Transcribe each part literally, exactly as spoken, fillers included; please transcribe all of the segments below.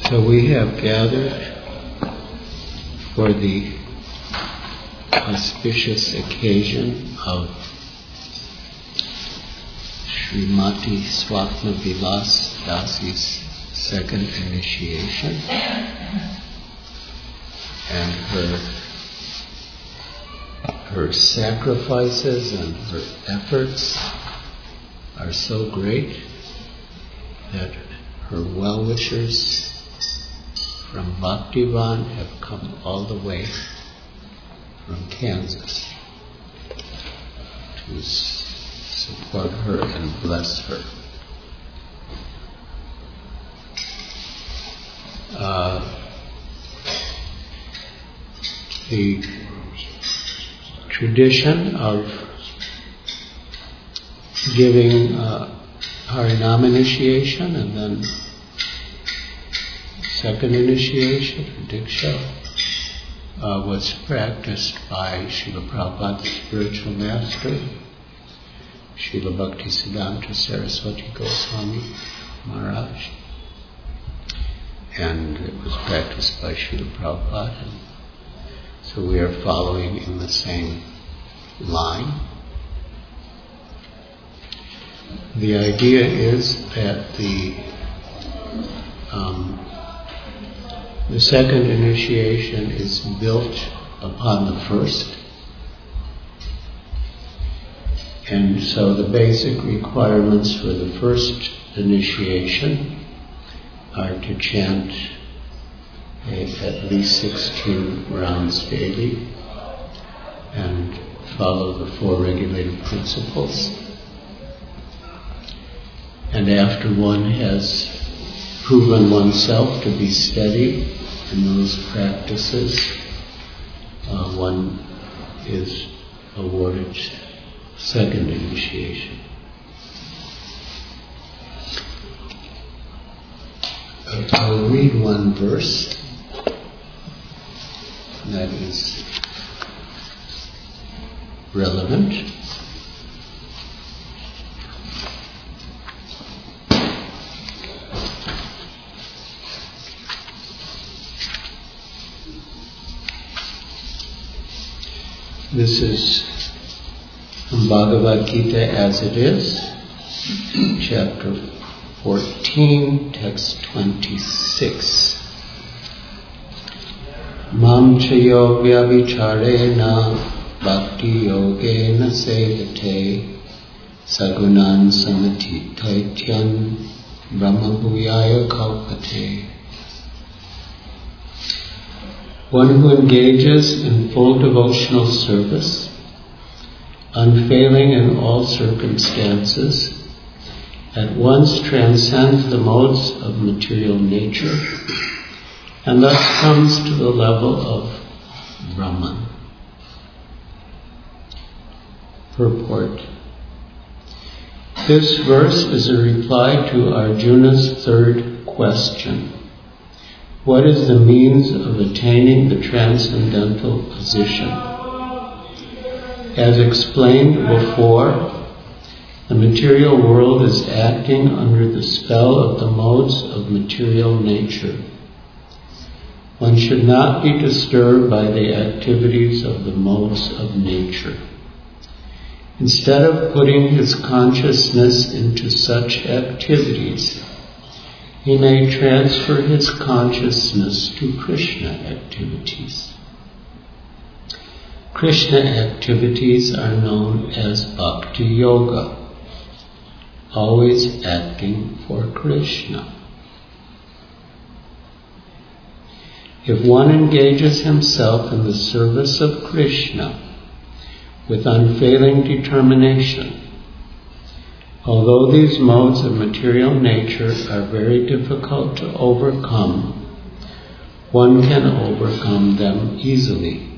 So we have gathered for the auspicious occasion of Srimati Swapna Vilas Dasi's second initiation, and her her sacrifices and her efforts are so great that her well-wishers from Bhaktivan have come all the way from Kansas to s- support her and bless her. Uh, the tradition of giving uh, Harinam initiation and then second initiation, Diksha, uh, was practiced by Srila Prabhupada's spiritual master, Srila Bhaktisiddhanta Saraswati Goswami Maharaj, and it was practiced by Srila Prabhupada. And so we are following in the same line. The idea is that the um, the second initiation is built upon the first, and so the basic requirements for the first initiation are to chant a, at least sixteen rounds daily and follow the four regulative principles. And after one has proven oneself to be steady in those practices, uh, one is awarded second initiation. Uh, I'll read one verse that is relevant. This is from Bhagavad Gita as it is, chapter fourteen, text twenty-six. Mam chayo vyavicharena bhakti yogena sevate sagunan samati taityan brahma bhuyaya kalpate. One who engages in full devotional service, unfailing in all circumstances, at once transcends the modes of material nature and thus comes to the level of Brahman. Purport. This verse is a reply to Arjuna's third question. What is the means of attaining the transcendental position? As explained before, the material world is acting under the spell of the modes of material nature. One should not be disturbed by the activities of the modes of nature. Instead of putting his consciousness into such activities, he may transfer his consciousness to Krishna activities. Krishna activities are known as Bhakti Yoga, always acting for Krishna. If one engages himself in the service of Krishna with unfailing determination, although these modes of material nature are very difficult to overcome, one can overcome them easily.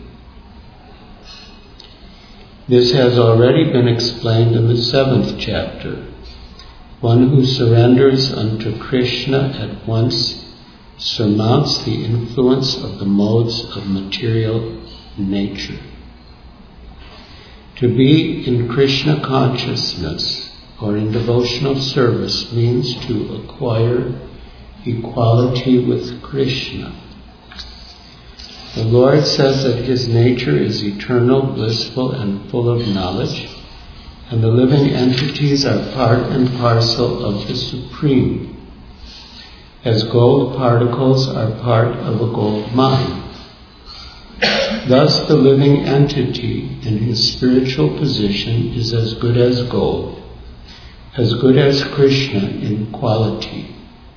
This has already been explained in the seventh chapter. One who surrenders unto Krishna at once surmounts the influence of the modes of material nature. To be in Krishna consciousness or in devotional service means to acquire equality with Krishna. The Lord says that His nature is eternal, blissful, and full of knowledge, and the living entities are part and parcel of the Supreme, as gold particles are part of a gold mine. Thus the living entity in his spiritual position is as good as gold, as good as Krishna in quality.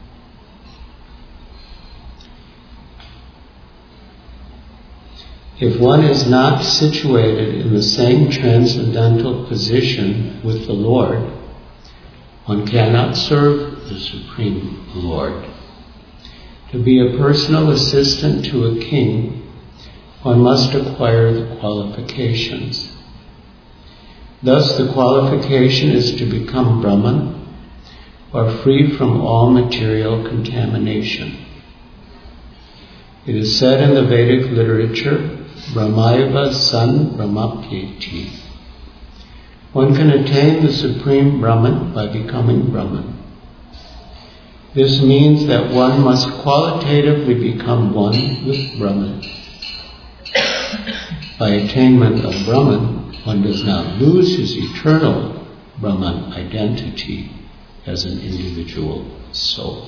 If one is not situated in the same transcendental position with the Lord, one cannot serve the Supreme Lord. To be a personal assistant to a king, one must acquire the qualifications. Thus, the qualification is to become Brahman, or free from all material contamination. It is said in the Vedic literature, Brahmaiva san Brahmapyeti. One can attain the Supreme Brahman by becoming Brahman. This means that one must qualitatively become one with Brahman. By attainment of Brahman, one does not lose his eternal Brahman identity as an individual soul.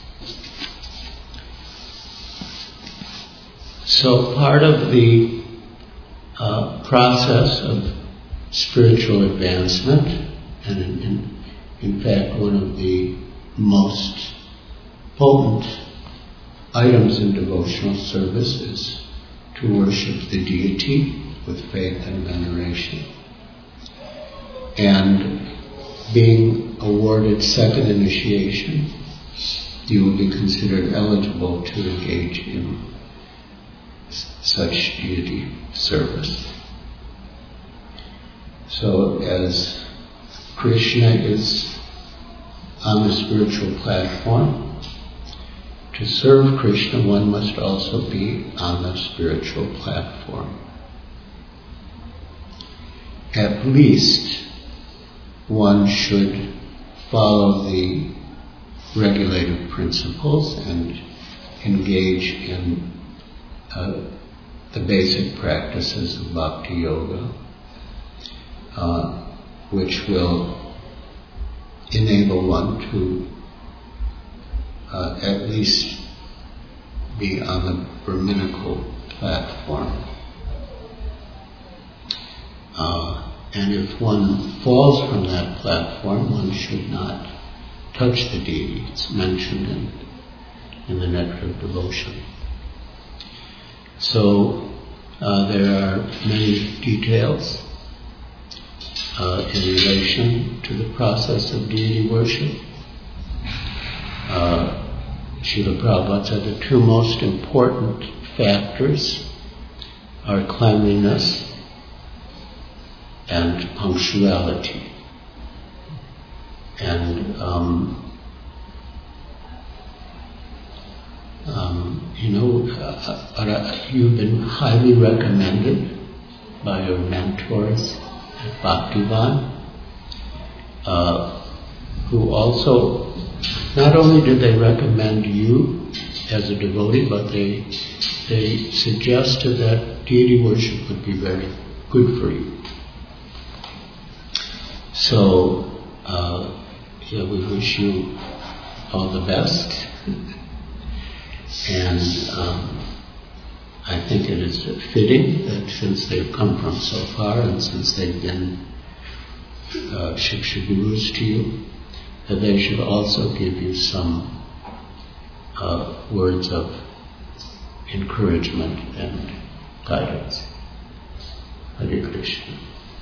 So part of the uh, process of spiritual advancement, and in, in, in fact one of the most potent items in devotional service, is to worship the deity with faith and veneration. And being awarded second initiation, you will be considered eligible to engage in such deity service. So as Krishna is on the spiritual platform, to serve Krishna one must also be on the spiritual platform. At least one should follow the regulative principles and engage in uh, the basic practices of bhakti yoga, uh, which will enable one to uh, at least be on the Brahminical platform. Uh, and if one falls from that platform, one should not touch the deity. It's mentioned in, in the Nectar of Devotion. So uh, there are many details uh, in relation to the process of deity worship. Uh, Srila Prabhupada said the two most important factors are cleanliness and punctuality. And um, um, you know, uh, uh, you've been highly recommended by your mentors at Bhaktivan, uh, who also, not only did they recommend you as a devotee, but they they suggested that deity worship would be very good for you. So, uh, yeah, we wish you all the best. And um, I think it is fitting that since they've come from so far and since they've been uh, Shiksha Gurus to you, that they should also give you some uh, words of encouragement and guidance. Hare Krishna.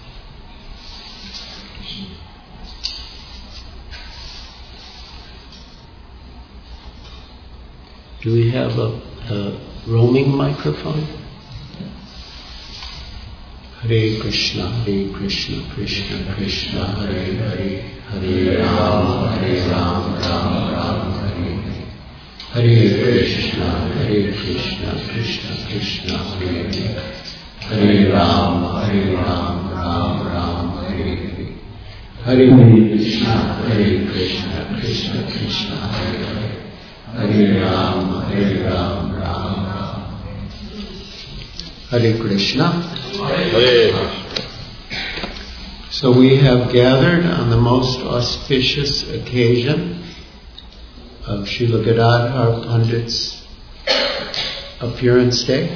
Do we have a, a roaming microphone? Hare Krishna, Hare Krishna, Krishna Krishna, Hare Hare, Hare Ram, Hare Ram, Ram Ram, Hare Hare. Hare Krishna, Hare Krishna, Krishna Krishna, Hare Hare, Hare Ram, Hare Ram, Ram Ram, Hare Hare. Hare Krishna, Hare Krishna, Krishna Krishna, Hare Hare. Hare Ram, Hare Ram, Ram Ram. Hare Krishna. Hare Krishna. So we have gathered on the most auspicious occasion of Srila Gadadhar Pandit's appearance day.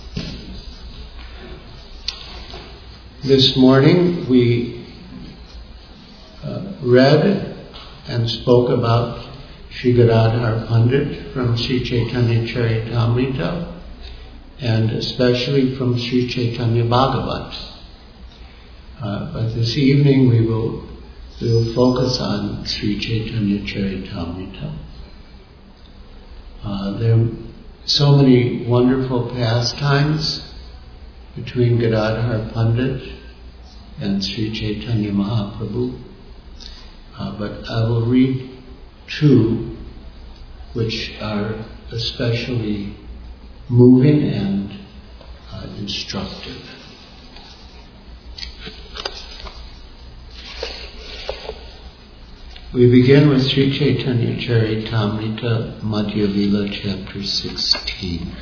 This morning we uh, read and spoke about Sri Gadadhar Pandit from Sri Chaitanya Charitamrita and especially from Sri Chaitanya Bhagavat. Uh, but this evening we will we will focus on Sri Chaitanya Charitamrita. Uh, there are so many wonderful pastimes between Gadadhar Pandit and Sri Chaitanya Mahaprabhu. Uh, but I will read two which are especially moving and uh, instructive. We begin with Sri Chaitanya Charitamrita, Madhya Lila, chapter sixteen.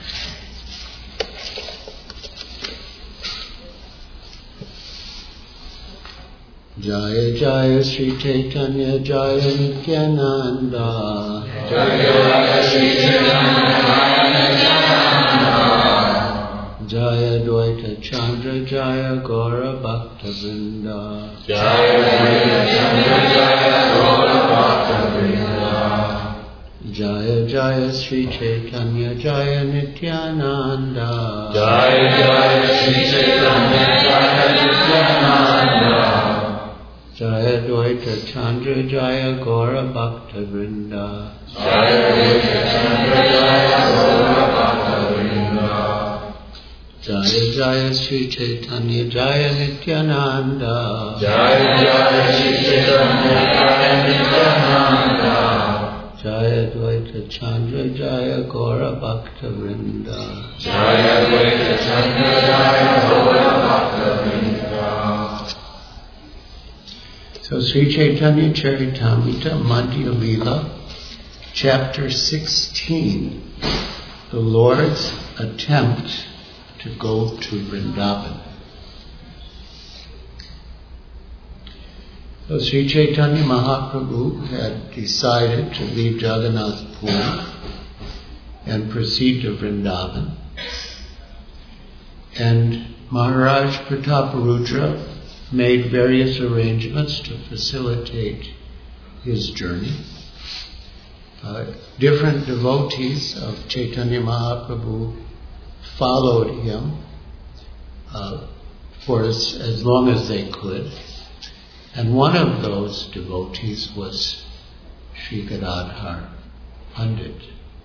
Jaya Jaya Sri Chaitanya Jaya Nityananda. Jaya Jaya Sri Chaitanya Jaya Nityananda. Jaya Dvaita Chandra Jaya Gaura Bhakta Vrinda. Jaya Dvaita Chandra Jaya Gaura Bhakta Vrinda. Jaya Jaya Sri Chaitanya Jaya Nityananda. Jaya Jaya Sri Chaitanya Jaya Nityananda. Jaya Dvaita Chandra Jaya Gaura Bhakta Vrinda. Jaya Dvaita Chandra Jaya Gaura Bhakta Vrinda. Jaya Jaya Sri Chaitanya Jaya Nityananda. Jaya Jaya Sri Chaitanya Jaya Nityananda. Jaya Dvaita Chandra Jaya Gaura Bhakta Vrinda. Jaya Dvaita Chandra Jaya Gaura Bhakta Vrinda. So Sri Chaitanya Charitamrita, Madhya Lila, chapter sixteen, the Lord's attempt to go to Vrindavan. So Sri Chaitanya Mahaprabhu had decided to leave Jagannath Puri and proceed to Vrindavan. And Maharaj Prataparudra made various arrangements to facilitate his journey. Uh, different devotees of Chaitanya Mahaprabhu followed him uh, for as, as long as they could. And one of those devotees was Sri Gadadhar Pandit.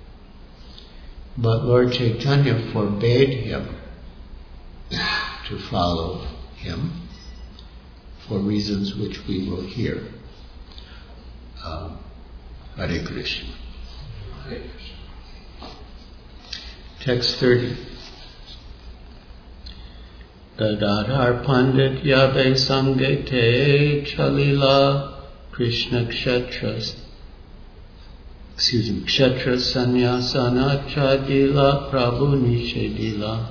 But Lord Chaitanya forbade him to follow him for reasons which we will hear. Um, Hare Krishna. Hare Krishna. Text thirty. Gadadhar Pandit Yabe Sangete Chalila Krishna Kshetras. Excuse me, Kshetra Sanyasana Chadila Prabhu Nishedila.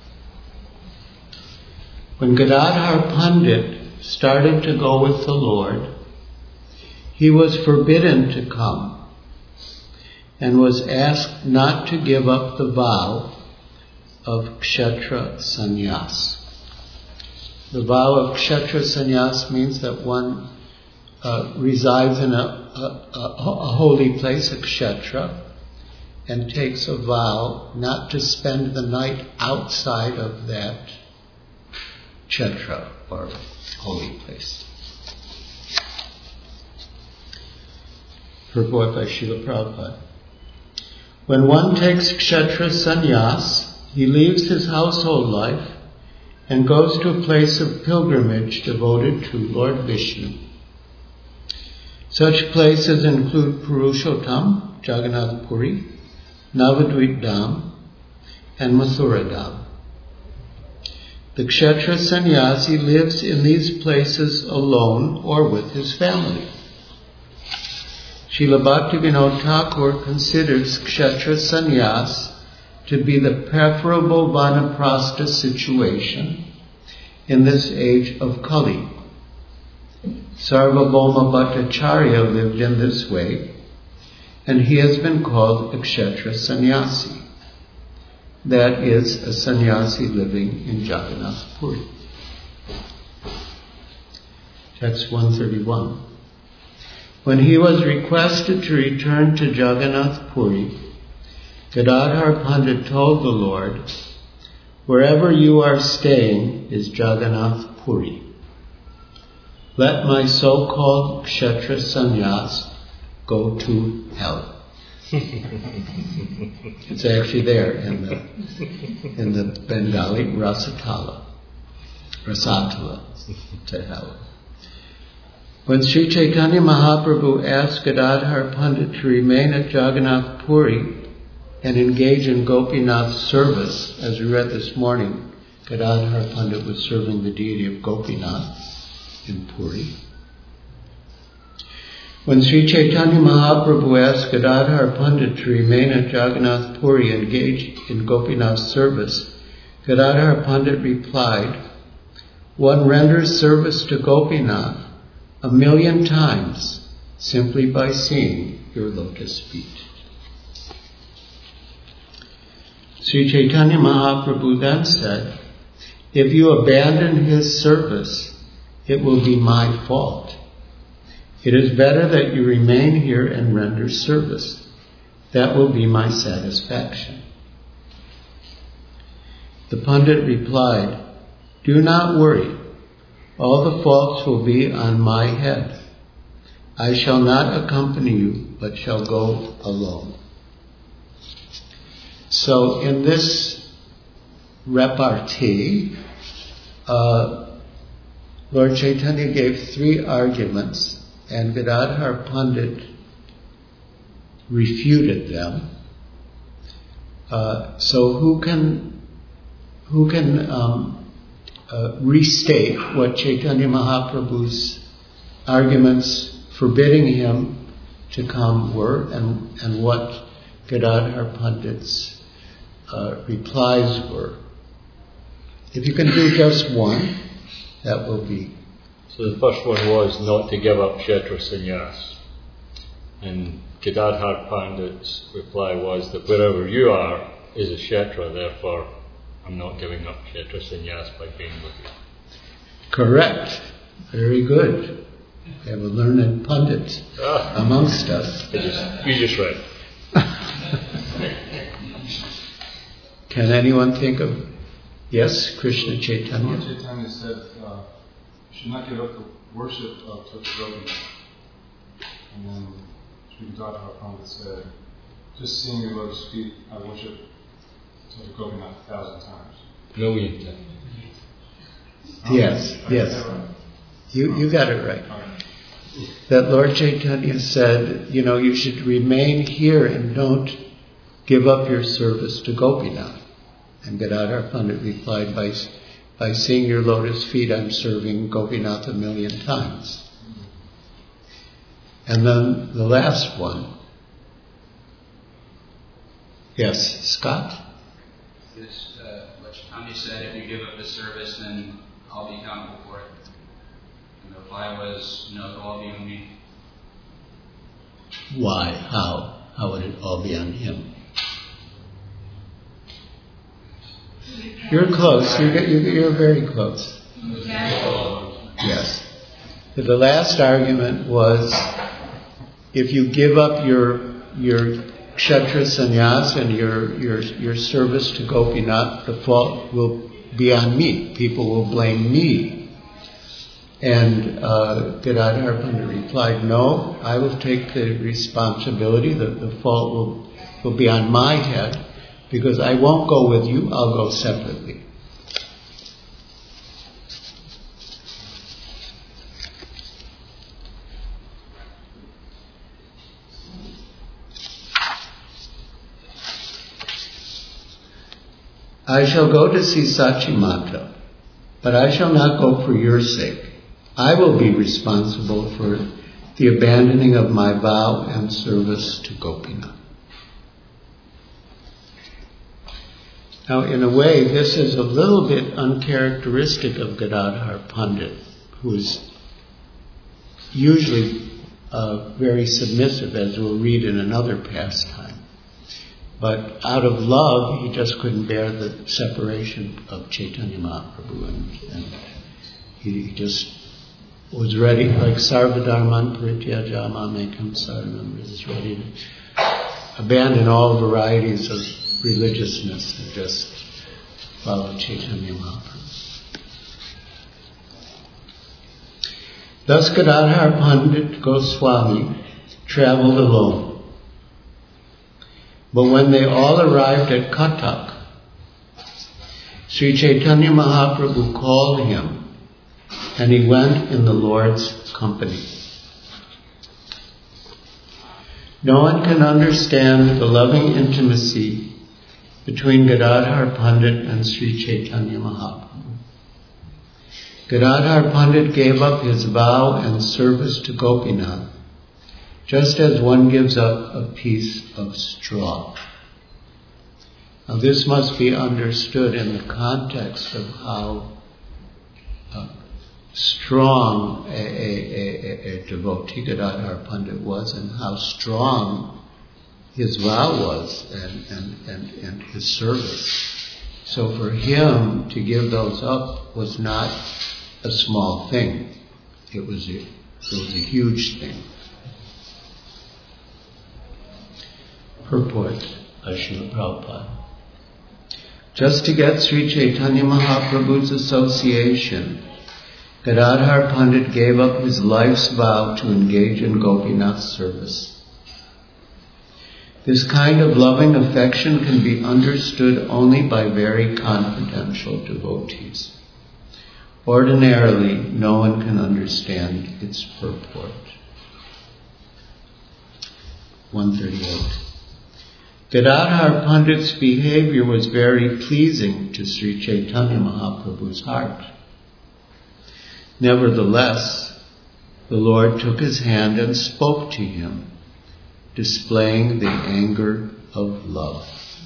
When Gadadhar Pandit started to go with the Lord, he was forbidden to come and was asked not to give up the vow of Kshetra Sannyas. The vow of Kshetra Sannyas means that one uh, resides in a, a, a, a holy place, a Kshetra, and takes a vow not to spend the night outside of that Kshetra or holy place. Purport by Srila Prabhupada. When one takes Kshetra Sannyas, he leaves his household life and goes to a place of pilgrimage devoted to Lord Vishnu. Such places include Purushottam, Jagannath Puri, Navadvip Dham, and Mathura Dham. The Kshetra Sannyasi lives in these places alone or with his family. Srila Bhaktivinoda Thakur considers Kshetra Sannyas to be the preferable Vanaprastha situation in this age of Kali. Sarvabhauma Bhattacharya lived in this way, and he has been called a Kshetra Sannyasi. That is, a sannyasi living in Jagannath Puri. Text one thirty-one. When he was requested to return to Jagannath Puri, Gadadhar Pandit told the Lord, "Wherever you are staying is Jagannath Puri. Let my so-called Kshetra Sannyas go to hell." It's actually there in the in the Bengali Rasatala. Rasatala, to hell. When Sri Chaitanya Mahaprabhu asked Gadadhar Pandit to remain at Jagannath Puri and engage in Gopinath service, as we read this morning, Gadadhar Pandit was serving the deity of Gopinath in Puri. When Sri Chaitanya Mahaprabhu asked Gadadhar Pandit to remain at Jagannath Puri and engage in Gopinath service, Gadadhar Pandit replied, "One renders service to Gopinath a million times simply by seeing your lotus feet." Sri Chaitanya Mahaprabhu then said, "If you abandon his service, it will be my fault. It is better that you remain here and render service. That will be my satisfaction." The Pandit replied, "Do not worry. All the faults will be on my head. I shall not accompany you, but shall go alone." So in this repartee, uh, Lord Chaitanya gave three arguments, and Gadadhar Pandit refuted them. Uh, so who can who can um, uh, restate what Chaitanya Mahaprabhu's arguments forbidding him to come were, and, and what Gadadhar Pandit's uh, replies were? If you can do just one, that will be. So the first one was not to give up Kshetra Sannyas. And Gadadhar Pandit's reply was that wherever you are is a Kshetra, therefore I'm not giving up Kshetra Sannyas by being with you. Correct. Very good. We have a learned Pandit ah. amongst us. You just, you just read. Can anyone think of... Yes, Krishna Chaitanya? Lord Chaitanya said, uh, you should not give up the worship of Totagopinath. And then Sri Gadadhar Pandit said, just seeing your lotus feet, I worship Totagopinath a thousand times. Million times. Yes, I yes. right? You, you got it right. right. That Lord Chaitanya said, you know, you should remain here and don't give up your service to Gopinath. And Gadadhar Pandit replied, by, by seeing your lotus feet, I'm serving Gopinath a million times. And then the last one. Yes, Scott? This, uh, what Chaitanya said, if you give up the service, then I'll be accountable for it. And the reply was, no, it'll all be on me. Why? How? How would it all be on him? You're close. You're, you're very close. Yes. The last argument was, if you give up your your Kshetra Sannyas and your, your your service to Gopinath, the fault will be on me. People will blame me. And uh, Gadadhar Pandit replied, no, I will take the responsibility. The, the fault will, will be on my head, because I won't go with you, I'll go separately. I shall go to see Sachimata, but I shall not go for your sake. I will be responsible for the abandoning of my vow and service to Gopinath. Now, in a way, this is a little bit uncharacteristic of Gadadhar Pandit, who is usually uh, very submissive, as we'll read in another pastime. But out of love, he just couldn't bear the separation of Chaitanya Mahaprabhu, and, and he, he just was ready, like Sarvadharman Parityaja Mamekam Saranam, was ready to abandon all varieties of religiousness and just follow Chaitanya Mahaprabhu. Thus Gadadhar Pandit Goswami traveled alone. But when they all arrived at Kathak, Sri Chaitanya Mahaprabhu called him, and he went in the Lord's company. No one can understand the loving intimacy between Gadadhar Pandit and Sri Chaitanya Mahaprabhu. Gadadhar Pandit gave up his vow and service to Gopinath, just as one gives up a piece of straw. Now this must be understood in the context of how uh, strong a, a, a, a devotee Gadadhar Pandit was, and how strong his vow was, and, and, and, and his service. So for him to give those up was not a small thing. It was a, it was a huge thing. Purport by Srila Prabhupada. Just to get Sri Chaitanya Mahaprabhu's association, Gadadhar Pandit gave up his life's vow to engage in Gopinath's service. This kind of loving affection can be understood only by very confidential devotees. Ordinarily, no one can understand its purport. one thirty-eight. Gadadhar Pandit's behavior was very pleasing to Sri Chaitanya Mahaprabhu's heart. Nevertheless, the Lord took his hand and spoke to him, displaying the anger of love.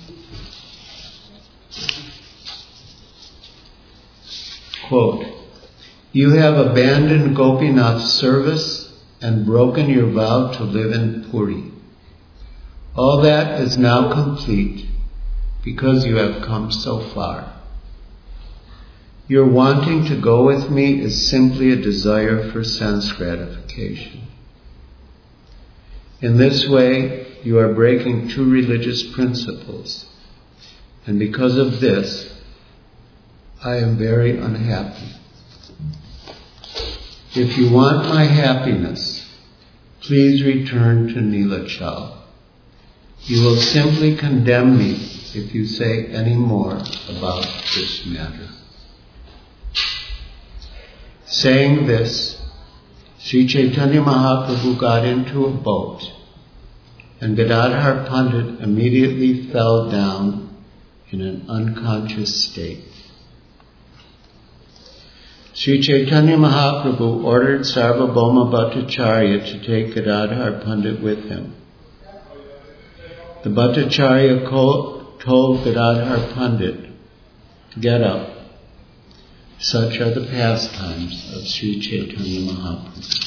Quote, "You have abandoned Gopinath's service and broken your vow to live in Puri. All that is now complete because you have come so far. Your wanting to go with me is simply a desire for sense gratification. In this way, you are breaking two religious principles, and because of this, I am very unhappy. If you want my happiness, please return to Nilachal. You will simply condemn me if you say any more about this matter." Saying this, Sri Chaitanya Mahaprabhu got into a boat, and Gadadhar Pandit immediately fell down in an unconscious state. Sri Chaitanya Mahaprabhu ordered Sarvabhauma Bhattacharya to take Gadadhar Pandit with him. The Bhattacharya told Gadadhar Pandit, "Get up. Such are the pastimes of Sri Chaitanya Mahaprabhu."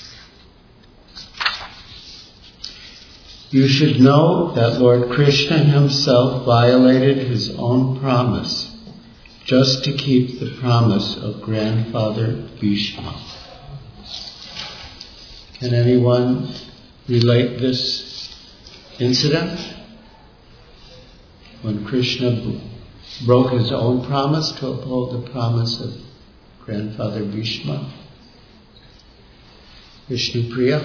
You should know that Lord Krishna himself violated his own promise just to keep the promise of grandfather Bhishma. Can anyone relate this incident? When Krishna broke his own promise to uphold the promise of grandfather Bhishma. Vishnu Priya?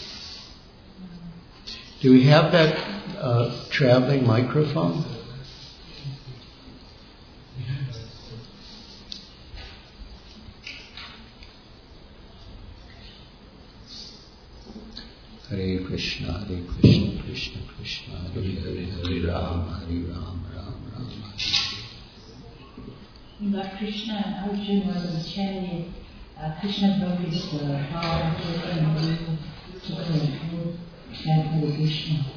Do we have that uh, traveling microphone? Hare Krishna, Hare Krishna, Krishna Krishna, Hare Hare, Hare Rama, Hare Rama, Rama Rama, Hare. Lord Krishna and Arjuna were chanting, uh, Krishna broke his uh, vow and to conclude Grandfather Krishna.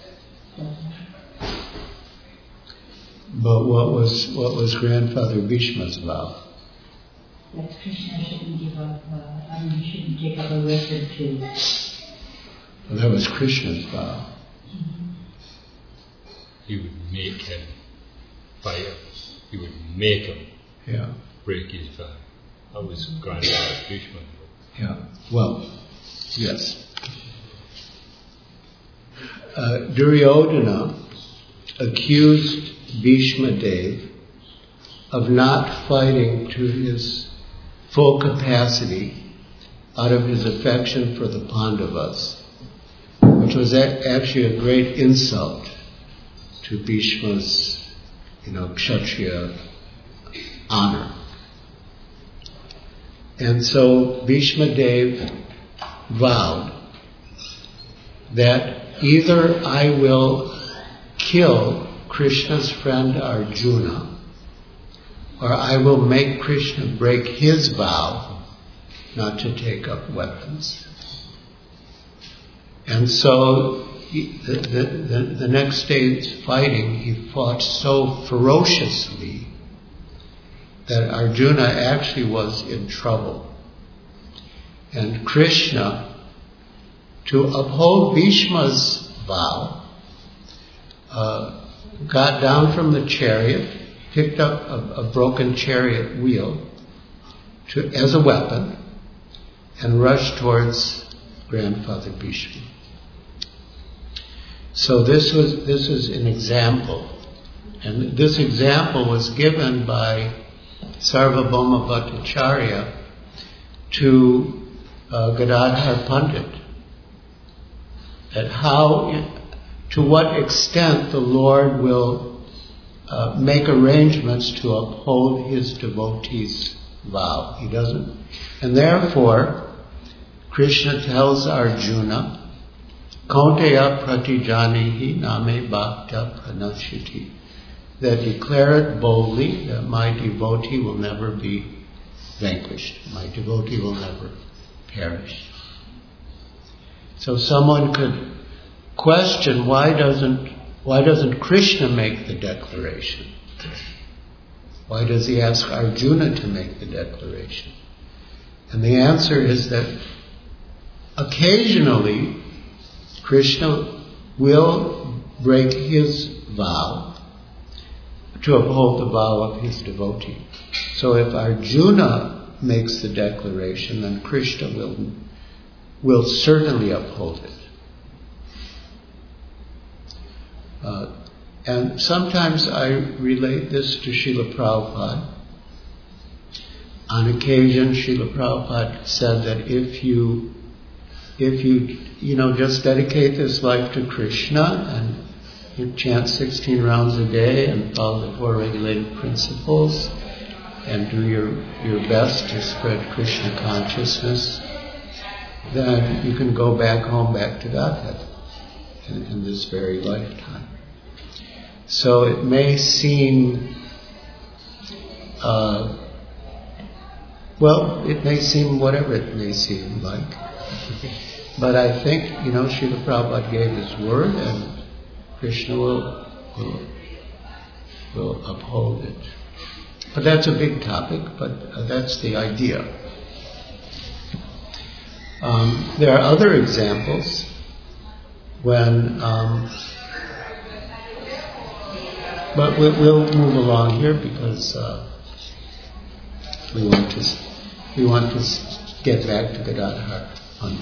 But what was what was Grandfather Bhishma's vow? That Krishna shouldn't give up, uh, I mean, he shouldn't take up a weapon to. Well, that was Krishna's vow. Mm-hmm. He would make him fight him. He would make him Yeah. break his vow. That was Grandfather Bhishma. Yeah. Well, yes. Uh, Duryodhana accused Bhishma Dev of not fighting to his full capacity out of his affection for the Pandavas, which was a- actually a great insult to Bhishma's, you know, Kshatriya honor. And so Bhishma Dev vowed that either I will kill Krishna's friend Arjuna, or I will make Krishna break his vow not to take up weapons. And so he, the, the, the, the next day's fighting, he fought so ferociously that Arjuna actually was in trouble. And Krishna, to uphold Bhishma's vow, uh, got down from the chariot, picked up a, a broken chariot wheel to, as a weapon, and rushed towards Grandfather Bhishma. So this was this is an example, and this example was given by Sarvabhauma Bhattacharya to uh, Gadadhar Pandit, at how, to what extent the Lord will uh, make arrangements to uphold his devotees' vow. He doesn't, and therefore Krishna tells Arjuna, Kaunteya pratijanihi name bhakta pranashiti, that declare it boldly that my devotee will never be vanquished. My devotee will never perish. So someone could question, why doesn't why doesn't Krishna make the declaration? Why does he ask Arjuna to make the declaration? And the answer is that occasionally Krishna will break his vow to uphold the vow of his devotee. So if Arjuna makes the declaration, then Krishna will will certainly uphold it. Uh, and sometimes I relate this to Srila Prabhupada. On occasion, Srila Prabhupada said that if you, if you, you know, just dedicate this life to Krishna and you chant sixteen rounds a day and follow the four regulated principles and do your, your best to spread Krishna consciousness, then you can go back home, back to Godhead in, in this very lifetime. So it may seem, uh, well, it may seem whatever it may seem like. But I think, you know, Srila Prabhupada gave his word and Krishna will, will, will uphold it. But that's a big topic, but uh, that's the idea. Um, there are other examples when, um, but we'll, we'll move along here because uh, we want to we want to get back to Gadadhar Pandit.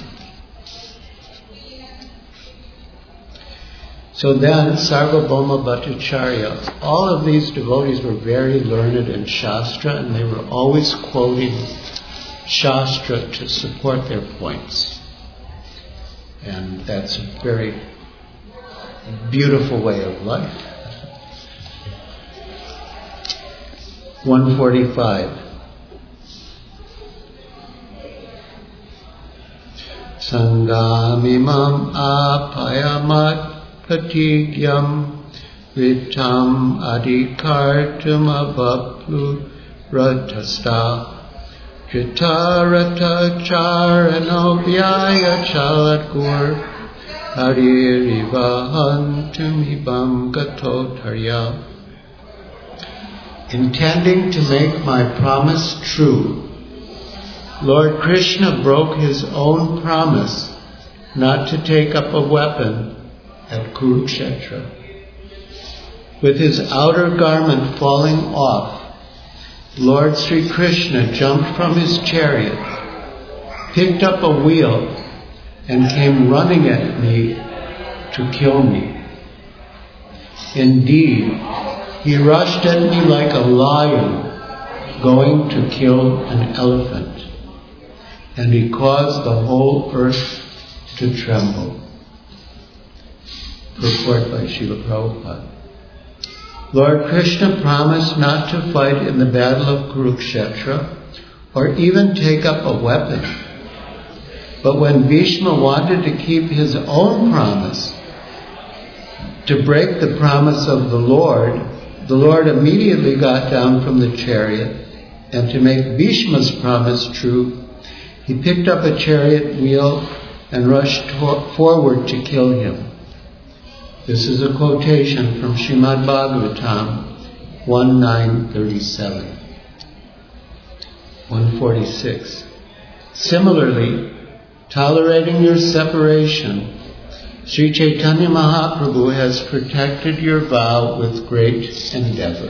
So then, Sarvabhauma Bhattacharya, all of these devotees were very learned in Shastra, and they were always quoting Shastra to support their points. And that's a very beautiful way of life. one forty-five. Sangamimam apayamat patigyam vitam adikartum abaplu ratasta Tritarata Charano Vyaya Chalatgur Haririvahantumibam Gatotarya. Intending to make my promise true, Lord Krishna broke his own promise not to take up a weapon at Kurukshetra. With his outer garment falling off, Lord Sri Krishna jumped from his chariot, picked up a wheel, and came running at me to kill me. Indeed, he rushed at me like a lion going to kill an elephant, and he caused the whole earth to tremble. Purport by Srila Prabhupada. Lord Krishna promised not to fight in the battle of Kurukshetra or even take up a weapon. But when Bhishma wanted to keep his own promise, to break the promise of the Lord, the Lord immediately got down from the chariot, and to make Bhishma's promise true, he picked up a chariot wheel and rushed to- forward to kill him. This is a quotation from Srimad Bhagavatam one nine thirty-seven. one forty-six. Similarly, tolerating your separation, Sri Chaitanya Mahaprabhu has protected your vow with great endeavor.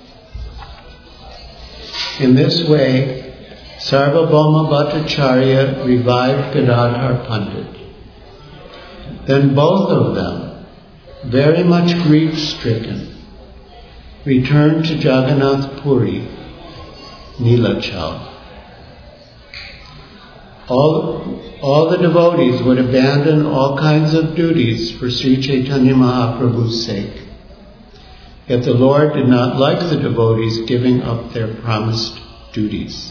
In this way, Sarvabhauma Bhattacharya revived Gadadhar Pandit. Then both of them, very much grief-stricken, returned to Jagannath Puri, Nilachal. All, all the devotees would abandon all kinds of duties for Sri Chaitanya Mahaprabhu's sake. Yet the Lord did not like the devotees giving up their promised duties.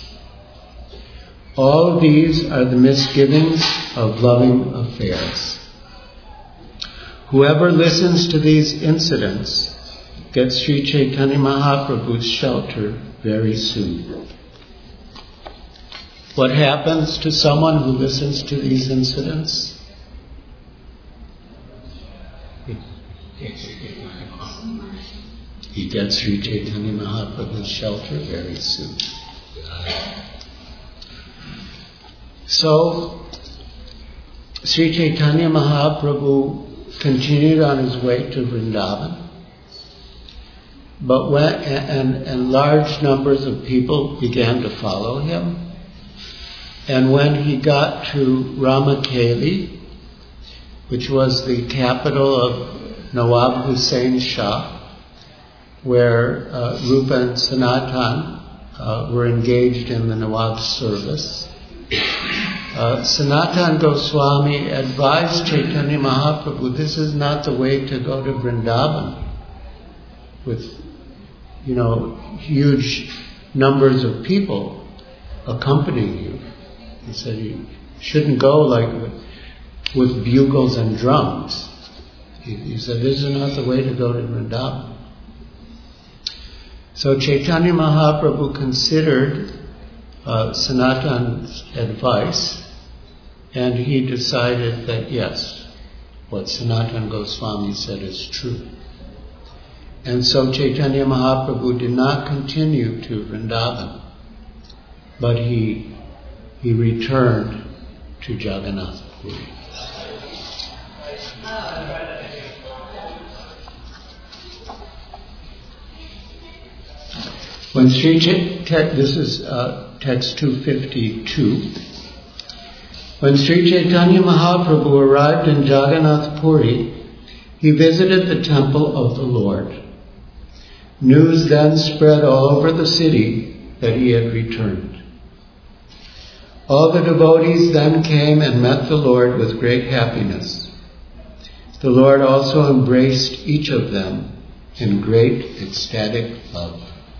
All these are the misgivings of loving affairs. Whoever listens to these incidents gets Sri Chaitanya Mahaprabhu's shelter very soon. What happens to someone who listens to these incidents? He gets Sri Chaitanya Mahaprabhu's shelter very soon. So, Sri Chaitanya Mahaprabhu continued on his way to Vrindavan, but when, and, and large numbers of people began to follow him. And when he got to Ramakeli, which was the capital of Nawab Hussain Shah, where uh, Rupa and Sanatan uh, were engaged in the Nawab's service, Uh, Sanatan Goswami advised Chaitanya Mahaprabhu, this is not the way to go to Vrindavan with, you know, huge numbers of people accompanying you. He said you shouldn't go like with, with bugles and drums. He, he said this is not the way to go to Vrindavan. So Chaitanya Mahaprabhu considered uh, Sanatan's advice, and he decided that yes, what Sanatan Goswami said is true. And so Chaitanya Mahaprabhu did not continue to Vrindavan, but he he returned to Jagannath Puri. When Sri Ch- te- this is uh, text two fifty-two. When Sri Chaitanya Mahaprabhu arrived in Jagannath Puri, he visited the temple of the Lord. News then spread all over the city that he had returned. All the devotees then came and met the Lord with great happiness. The Lord also embraced each of them in great ecstatic love.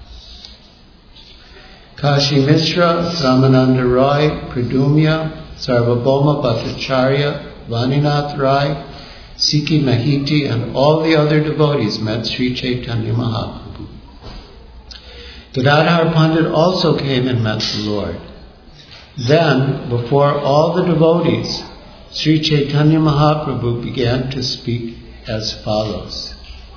Kashi Mishra, Ramananda Roy, Pradumya, Sarvabhauma Bhattacharya, Vaninath Rai, Sikhi Mahiti, and all the other devotees met Sri Chaitanya Mahaprabhu. Gadadhar Pandit also came and met the Lord. Then, before all the devotees, Sri Chaitanya Mahaprabhu began to speak as follows.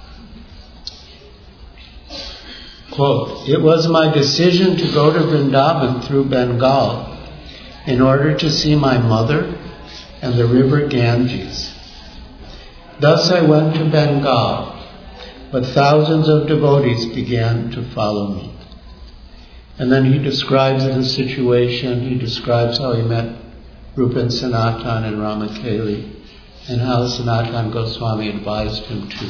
Quote, "It was my decision to go to Vrindavan through Bengal in order to see my mother and the river Ganges. Thus I went to Bengal, but thousands of devotees began to follow me." And then he describes the situation. He describes how he met Rupa and Sanatan and Ramakeli, and how Sanatan Goswami advised him to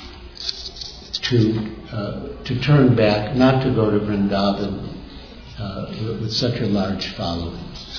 to uh, to turn back, not to go to Vrindavan uh, with such a large following.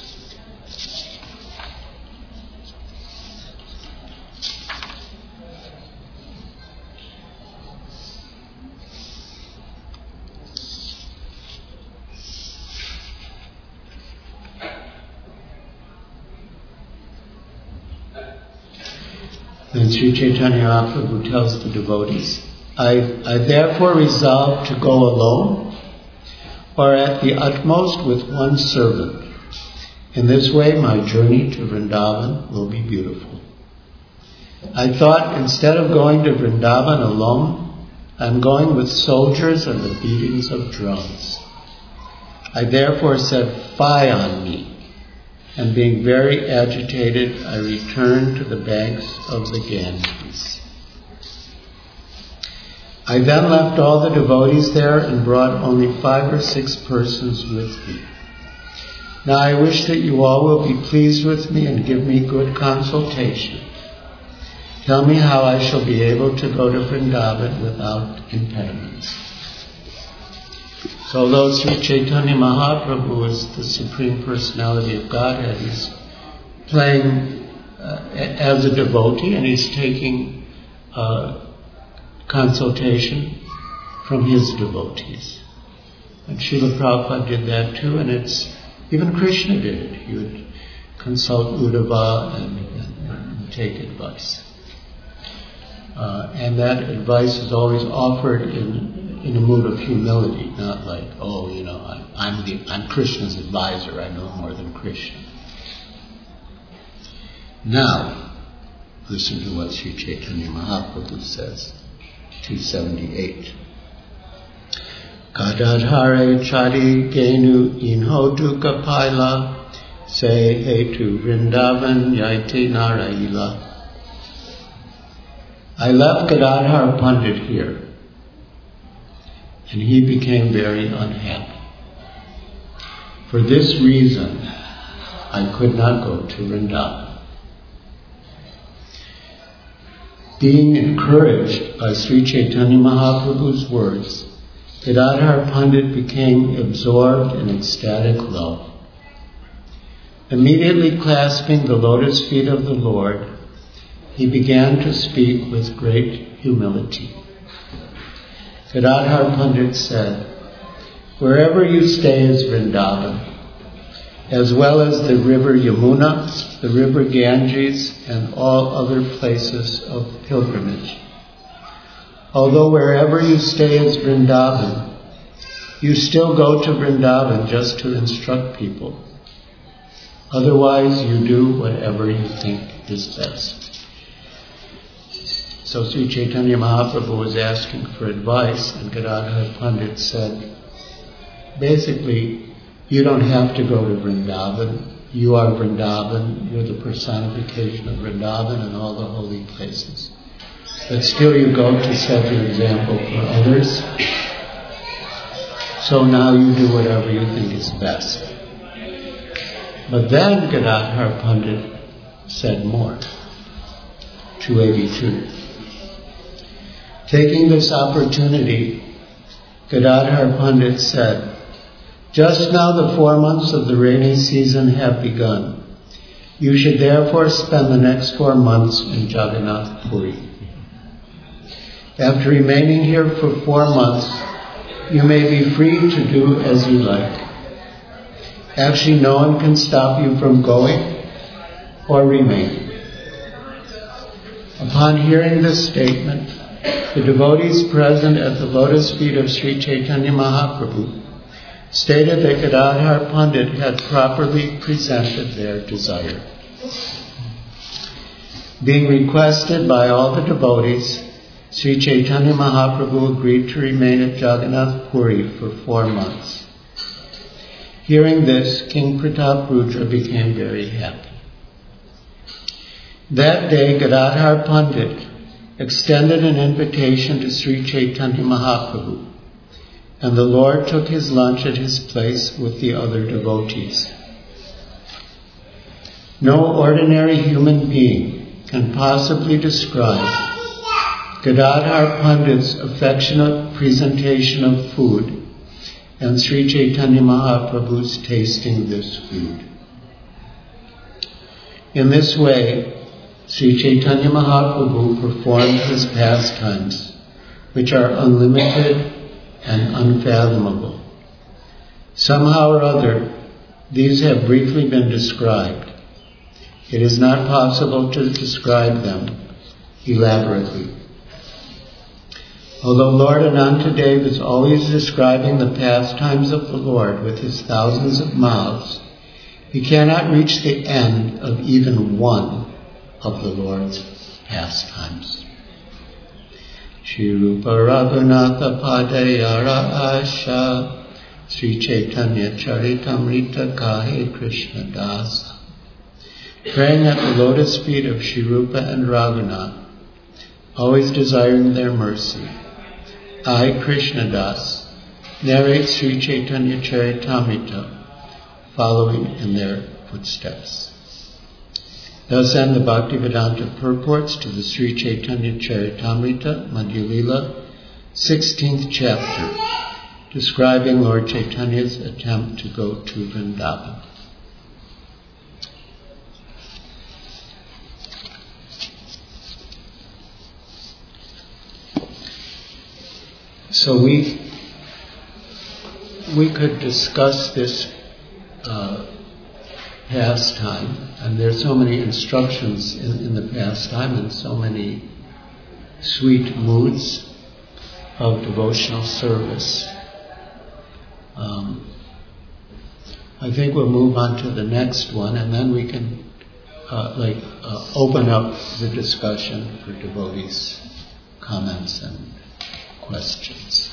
And Sri Chaitanya Mahaprabhu tells the devotees, I, I therefore resolved to go alone, or at the utmost with one servant. In this way my journey to Vrindavan will be beautiful. I thought, instead of going to Vrindavan alone, I'm going with soldiers and the beatings of drums. I therefore said, "Fie on me." And being very agitated, I returned to the banks of the Ganges. I then left all the devotees there and brought only five or six persons with me. Now I wish that you all will be pleased with me and give me good consultation. Tell me how I shall be able to go to Vrindavan without impediments. So although Sri Chaitanya Mahaprabhu is the Supreme Personality of Godhead, he's playing uh, as a devotee, and he's taking uh, consultation from his devotees. And Srila Prabhupada did that too, and it's even Krishna did it. He would consult Uddhava and, and, and take advice. Uh, and that advice is always offered in in a mood of humility, not like, oh, you know, I'm, I'm, the, I'm Krishna's advisor, I know more than Krishna. Now, listen to what Sri Chaitanya Mahaprabhu says, two seventy-eight. Gadadhare chari genu inho dukkha paila, se hetu Vrindavan yaiti naraila. I left Gadadhar Pandit here, and he became very unhappy. For this reason, I could not go to Vrindavan. Being encouraged by Sri Chaitanya Mahaprabhu's words, Gadadhar Pandit became absorbed in ecstatic love. Immediately clasping the lotus feet of the Lord, he began to speak with great humility. Gadadhar Pandit said, "Wherever you stay is Vrindavan, as well as the river Yamuna, the river Ganges, and all other places of pilgrimage. Although wherever you stay is Vrindavan, you still go to Vrindavan just to instruct people. Otherwise, you do whatever you think is best." So Sri Chaitanya Mahaprabhu was asking for advice, and Gadadhar Pandit said, basically, you don't have to go to Vrindavan. You are Vrindavan. You're the personification of Vrindavan and all the holy places. But still you go to set an example for others. So now you do whatever you think is best. But then Gadadhar Pandit said more. two eighty-two. Taking this opportunity, Gadadhar Pandit said, "Just now the four months of the rainy season have begun. You should therefore spend the next four months in Jagannath Puri. After remaining here for four months, you may be free to do as you like. Actually, no one can stop you from going or remaining." Upon hearing this statement, The devotees present at the lotus feet of Sri Chaitanya Mahaprabhu stated that Gadadhar Pandit had properly presented their desire. Being requested by all the devotees, Sri Chaitanya Mahaprabhu agreed to remain at Jagannath Puri for four months. Hearing this, King Pratap Rudra became very happy. That day, Gadadhar Pandit extended an invitation to Sri Chaitanya Mahaprabhu, and the Lord took his lunch at his place with the other devotees. No ordinary human being can possibly describe Gadadhar Pandit's affectionate presentation of food and Sri Chaitanya Mahaprabhu's tasting this food. In this way, Sri Chaitanya Mahaprabhu performed his pastimes, which are unlimited and unfathomable. Somehow or other, these have briefly been described. It is not possible to describe them elaborately. Although Lord Anantadev is always describing the pastimes of the Lord with his thousands of mouths, he cannot reach the end of even one of the Lord's pastimes. Shri Rupa Raghunatha Padayara Asha Sri Chaitanya Charitamrita Kahe Krishna Dasa. Praying at the lotus feet of Shri Rupa and Raghunath, always desiring their mercy, I, Krishna Das, narrate Sri Chaitanya Charitamrita, following in their footsteps. Thus end the Bhaktivedanta purports to the Sri Chaitanya Charitamrita, Madhya Lila, sixteenth chapter, describing Lord Chaitanya's attempt to go to Vrindavan. So we we could discuss this uh, pastime, and there's so many instructions in, in the pastime and so many sweet moods of devotional service. Um, I think we'll move on to the next one, and then we can uh, like uh, open up the discussion for devotees' comments and questions.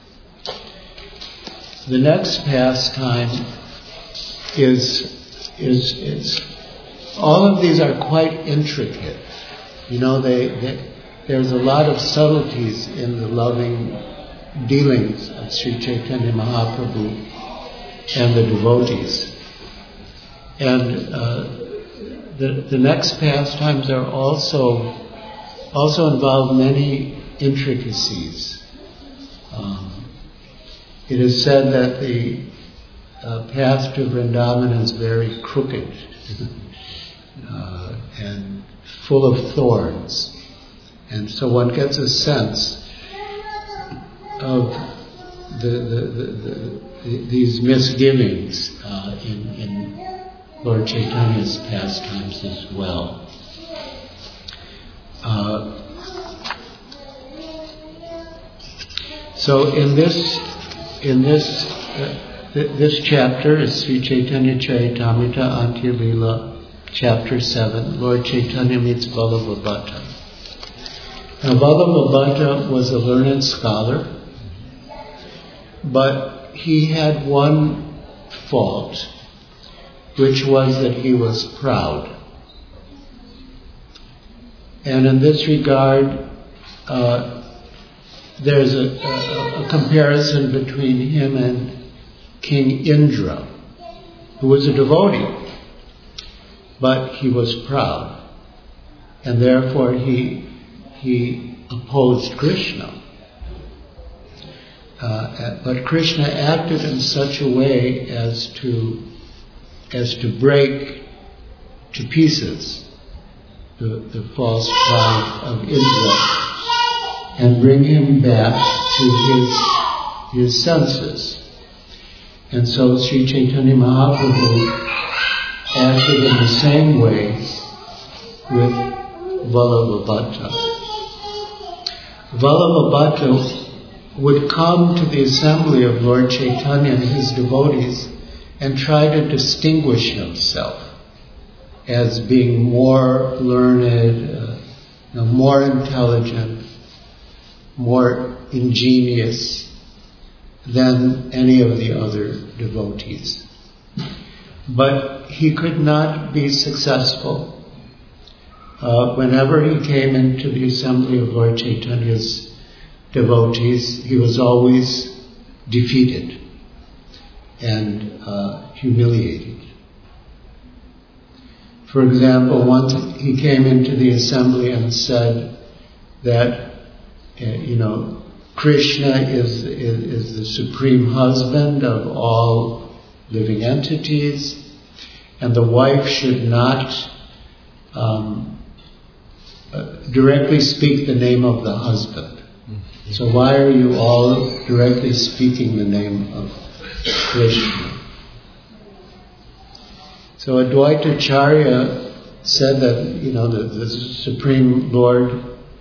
The next pastime is is is all of these are quite intricate. You know, they, they there's a lot of subtleties in the loving dealings of Sri Chaitanya Mahaprabhu and the devotees. And uh, the the next pastimes are also also involve many intricacies. Um, it is said that the uh, path to Vrindavan is very crooked uh, and full of thorns, and so one gets a sense of the, the, the, the, the these misgivings uh, in, in Lord Chaitanya's pastimes as well. Uh, So in this, in this, uh, th- this chapter is Sri Chaitanya Charitamrita Antya Lila, chapter seven. Lord Chaitanya meets Vallabhabhata. Now Vallabhabhata was a learned scholar, but he had one fault, which was that he was proud. And in this regard, uh, there's a, a, a comparison between him and King Indra, who was a devotee, but he was proud, and therefore he he opposed Krishna. Uh, but Krishna acted in such a way as to as to break to pieces the, the false pride of Indra and bring him back to his his senses. And so Sri Chaitanya Mahaprabhu acted in the same way with Vallabhabhata. Vallabhabhata would come to the assembly of Lord Chaitanya and his devotees and try to distinguish himself as being more learned, uh, you know, more intelligent, more ingenious than any of the other devotees. But he could not be successful. Uh, whenever he came into the assembly of Lord Chaitanya's devotees, he was always defeated and uh, humiliated. For example, once he came into the assembly and said that, uh, you know, Krishna is, is, is the supreme husband of all living entities, and the wife should not um, uh, directly speak the name of the husband. Mm-hmm. So why are you all directly speaking the name of Krishna? So Advaita Acharya said that, you know, the, the Supreme Lord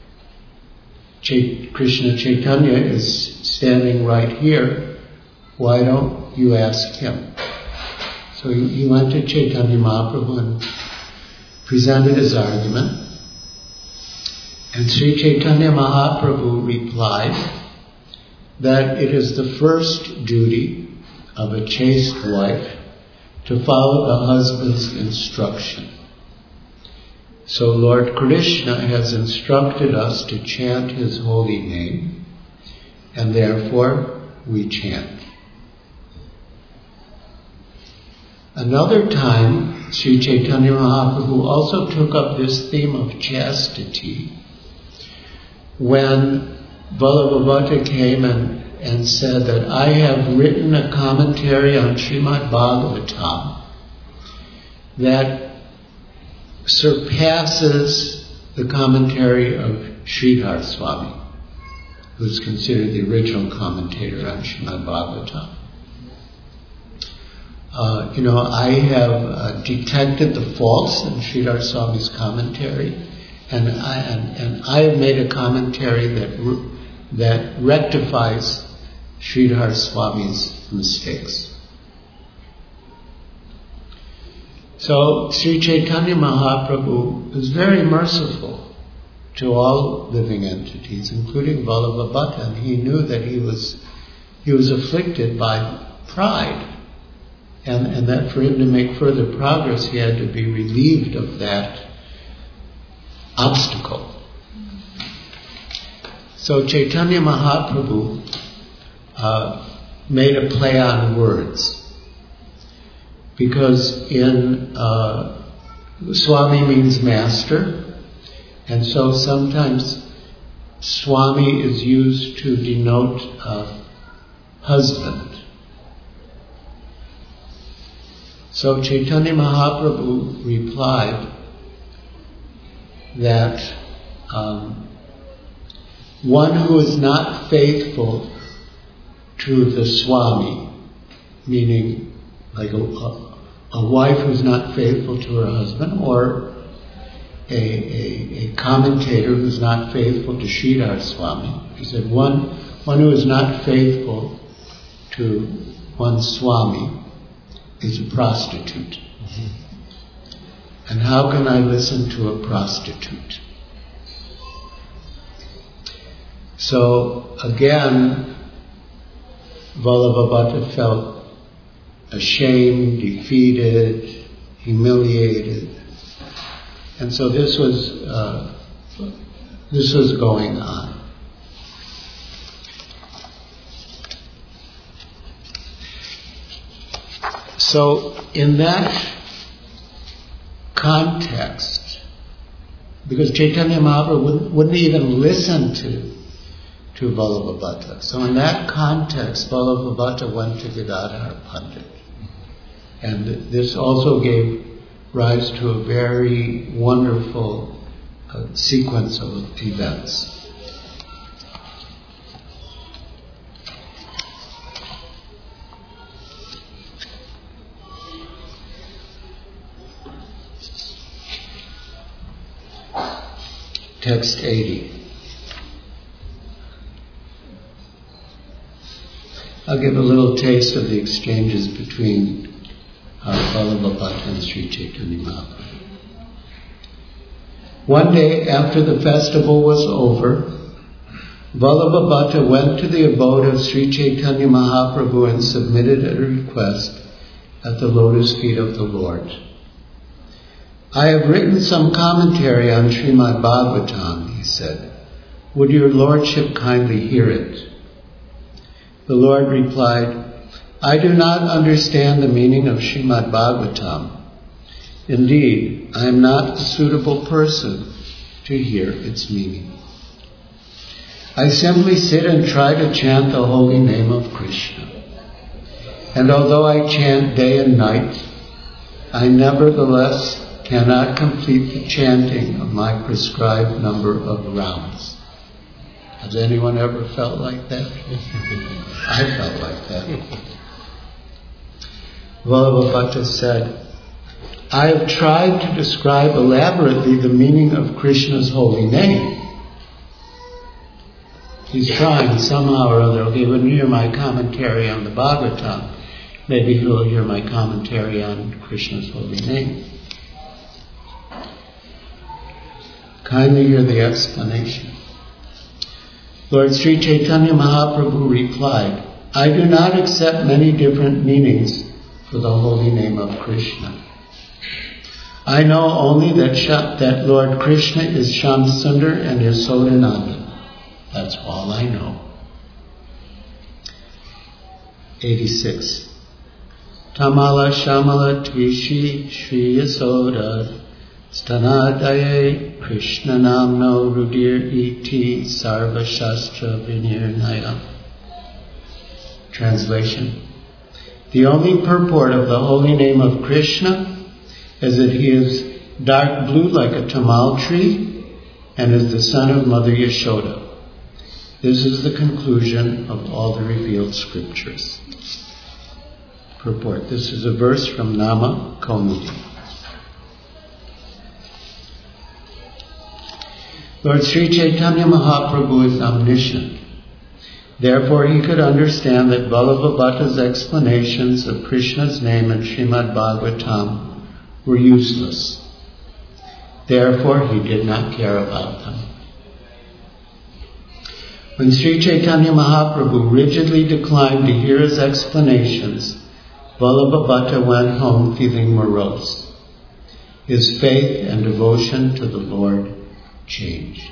Ch- Krishna Chaitanya is standing right here. Why don't you ask him? So he, he went to Chaitanya Mahaprabhu and presented his argument. And Sri Chaitanya Mahaprabhu replied that it is the first duty of a chaste wife to follow the husband's instruction. So Lord Krishna has instructed us to chant his holy name, and therefore we chant. Another time, Sri Chaitanya Mahaprabhu also took up this theme of chastity when Vallabhabhata came and and said that I have written a commentary on Srimad Bhagavatam that surpasses the commentary of Sridhar Swami, who is considered the original commentator on Srimad Bhagavatam. Uh, you know, I have uh, detected the faults in Sridhar Swami's commentary, and I, and, and I have made a commentary that re- that rectifies Sridhar Swami's mistakes. So Sri Chaitanya Mahaprabhu is very merciful to all living entities, including Vallabhabhata, and he knew that he was he was afflicted by pride, and, and that for him to make further progress he had to be relieved of that obstacle. So Chaitanya Mahaprabhu Uh, made a play on words, because in uh, Swami means master, and so sometimes Swami is used to denote uh, husband. So Chaitanya Mahaprabhu replied that um, one who is not faithful to the Swami, meaning like a, a, a wife who's not faithful to her husband, or a, a, a commentator who's not faithful to Sridhar Swami. He said one, one who is not faithful to one's Swami is a prostitute. Mm-hmm. And how can I listen to a prostitute? So again, Vallabhabhata felt ashamed, defeated, humiliated, and so this was uh, this was going on. So in that context, because Chaitanya Mahaprabhu wouldn't, wouldn't even listen to to Vallabhabhata. So in that context, Vallabhabhata went to Gadadhar Pandit. And this also gave rise to a very wonderful uh, sequence of events. Text eighty. I'll give a little taste of the exchanges between uh, Vallabhabhata and Sri Chaitanya Mahaprabhu. One day after the festival was over, Vallabhabhata went to the abode of Sri Chaitanya Mahaprabhu and submitted a request at the lotus feet of the Lord. I have written some commentary on Srimad Bhagavatam, he said. Would your lordship kindly hear it? The Lord replied, I do not understand the meaning of Srimad Bhagavatam. Indeed, I am not a suitable person to hear its meaning. I simply sit and try to chant the holy name of Krishna. And although I chant day and night, I nevertheless cannot complete the chanting of my prescribed number of rounds. Has anyone ever felt like that? I felt like that. Vallabhabhata said, I have tried to describe elaborately the meaning of Krishna's holy name. He's trying somehow or other. Okay, when you hear my commentary on the Bhagavatam, maybe he'll hear my commentary on Krishna's holy name. Kindly hear the explanation. Lord Sri Chaitanya Mahaprabhu replied, I do not accept many different meanings for the holy name of Krishna. I know only that, Sha- that Lord Krishna is Shamsundar and Yasodananda. That's all I know. eighty-six. Tamala Shamala Tvishi Shri Yasoda Stanadaye Krishna Namno Rudir Iti Sarva Shastra Vinirnaya. Translation. The only purport of the holy name of Krishna is that he is dark blue like a tamal tree and is the son of Mother Yashoda. This is the conclusion of all the revealed scriptures. Purport. This is a verse from Nama Kaumudi. Lord Sri Chaitanya Mahaprabhu is omniscient. Therefore he could understand that Vallabhabhata's explanations of Krishna's name in Srimad Bhagavatam were useless. Therefore he did not care about them. When Sri Chaitanya Mahaprabhu rigidly declined to hear his explanations, Vallabhabhata went home feeling morose. His faith and devotion to the Lord changed.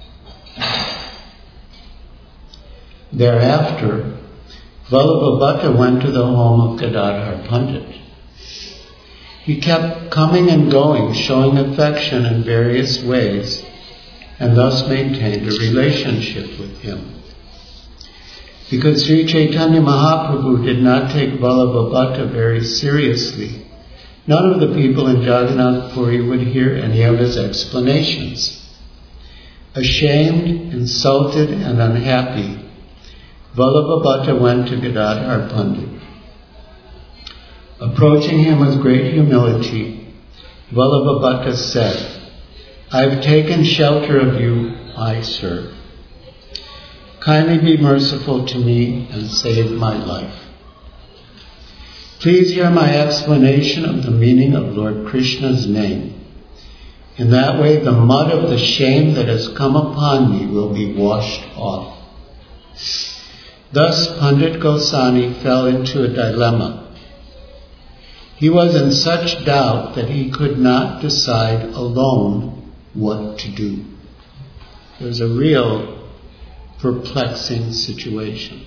Thereafter, Vallabhabhata went to the home of Gadadhar Pandit. He kept coming and going, showing affection in various ways, and thus maintained a relationship with him. Because Sri Chaitanya Mahaprabhu did not take Vallabhabhata very seriously, none of the people in Jagannath Puri would hear any of his explanations. Ashamed, insulted, and unhappy, Vallabhabhata went to Gadadhar Pandit. Approaching him with great humility, Vallabhabhata said, I have taken shelter of you, I serve. Kindly be merciful to me and save my life. Please hear my explanation of the meaning of Lord Krishna's name. In that way, the mud of the shame that has come upon me will be washed off. Thus, Pandit Goswami fell into a dilemma. He was in such doubt that he could not decide alone what to do. It was a real perplexing situation.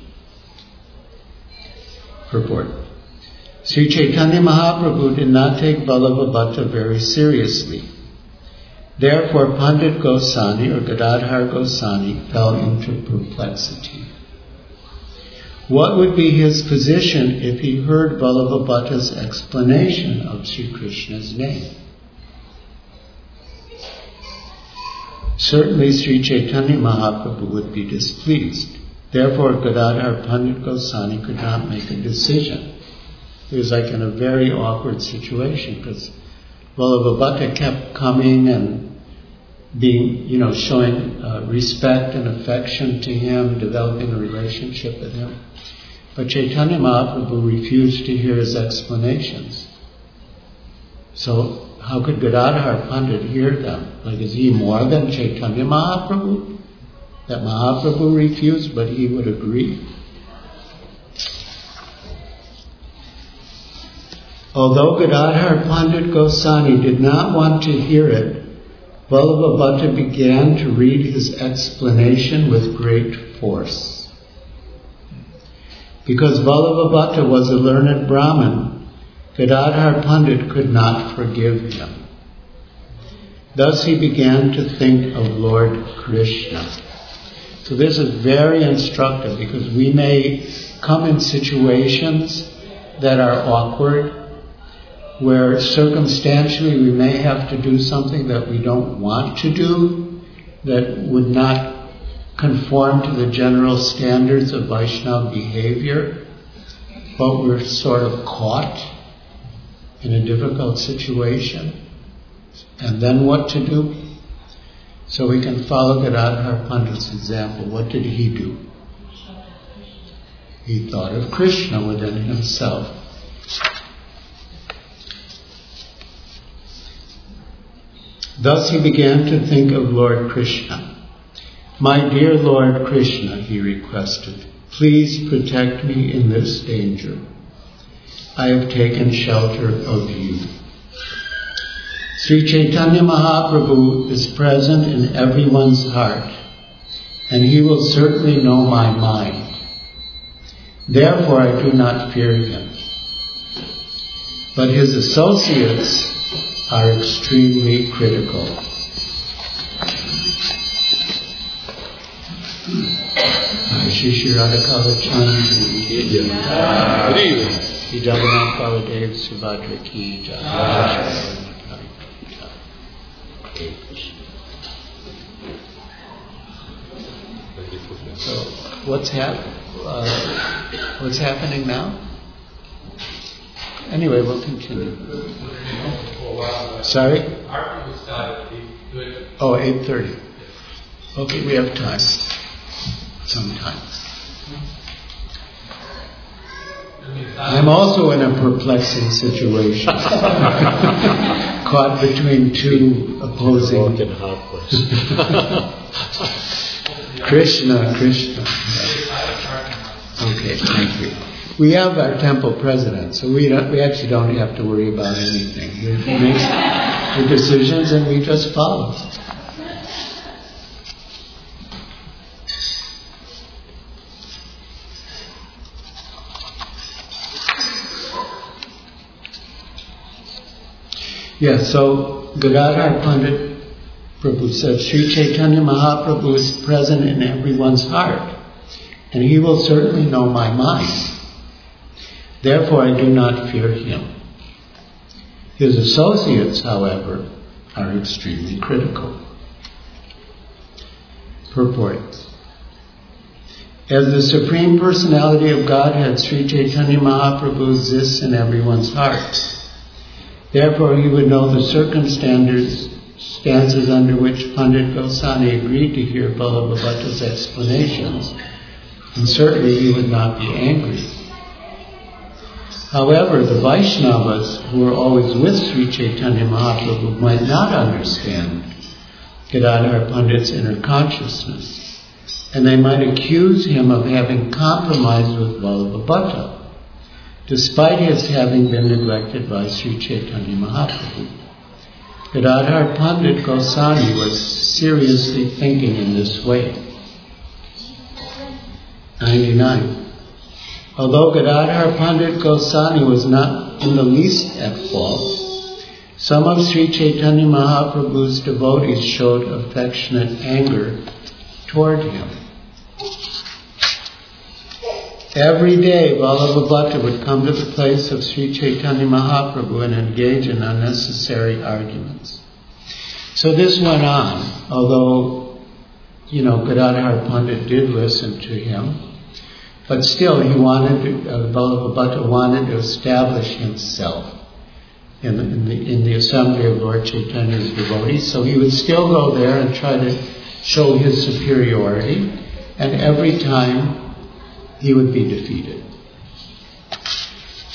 Purport. Sri Chaitanya Mahaprabhu did not take Vallabhabhata very seriously. Therefore, Pandit Goswami or Gadadhar Goswami fell into perplexity. What would be his position if he heard Vallabhabhata's explanation of Sri Krishna's name? Certainly Sri Chaitanya Mahaprabhu would be displeased. Therefore, Gadadhar Pandit Goswami could not make a decision. He was like in a very awkward situation because Vallabhabhata kept coming and being, you know, showing uh, respect and affection to him, developing a relationship with him. But Chaitanya Mahaprabhu refused to hear his explanations. So how could Gadadhar Pandit hear them? Like, is he more than Chaitanya Mahaprabhu? That Mahaprabhu refused, but he would agree? Although Gadadhar Pandit Goswami did not want to hear it, Vallabhabhata began to read his explanation with great force. Because Vallabhabhata was a learned Brahmin, Gadadhar Pandit could not forgive him. Thus he began to think of Lord Krishna. So this is very instructive, because we may come in situations that are awkward, where circumstantially we may have to do something that we don't want to do, that would not conform to the general standards of Vaishnava behavior, but we're sort of caught in a difficult situation. And then what to do? So we can follow Gadadhar Pandit's example. What did he do? He thought of Krishna within himself. Thus he began to think of Lord Krishna. My dear Lord Krishna, he requested, please protect me in this danger. I have taken shelter of you. Sri Chaitanya Mahaprabhu is present in everyone's heart, and he will certainly know my mind. Therefore I do not fear him. But his associates are extremely critical. Shri Radhakala Chandra Ki Jagannath Baladev Subhadra Ki Jai. So what's hap- uh, what's happening now? Anyway, we'll continue. Sorry? Oh, eight thirty. Okay, we have time. Some time. I'm also in a perplexing situation. Caught between two opposing... Krishna, Krishna. Okay, thank you. We have our temple president, so we don't, we actually don't have to worry about anything. He makes the decisions and we just follow. Yeah, so Gadadhar Pandit Prabhu said, Sri Chaitanya Mahaprabhu is present in everyone's heart, and he will certainly know my mind. Therefore, I do not fear him. His associates, however, are extremely critical. Purport. As the Supreme Personality of Godhead, Sri Chaitanya Mahaprabhu exists in everyone's heart. Therefore, he would know the circumstances stances under which Pandit Goswami agreed to hear Vallabhabhata's explanations, and certainly he would not be angry. However, the Vaishnavas, who were always with Sri Chaitanya Mahaprabhu, might not understand Gadadhar Pandit's inner consciousness, and they might accuse him of having compromised with Vallabhabhata, despite his having been neglected by Sri Chaitanya Mahaprabhu. Gadadhar Pandit Goswami was seriously thinking in this way. ninety-nine. Although Gadadhar Pandit Goswami was not in the least at fault, some of Sri Chaitanya Mahaprabhu's devotees showed affectionate anger toward him. Every day, Vallabhabhata would come to the place of Sri Chaitanya Mahaprabhu and engage in unnecessary arguments. So this went on, although, you know, Gadadhar Pandit did listen to him, but still he wanted to, uh, Vallabhabhata wanted to establish himself in the, in, the, in the assembly of Lord Chaitanya's devotees, so he would still go there and try to show his superiority, and every time he would be defeated.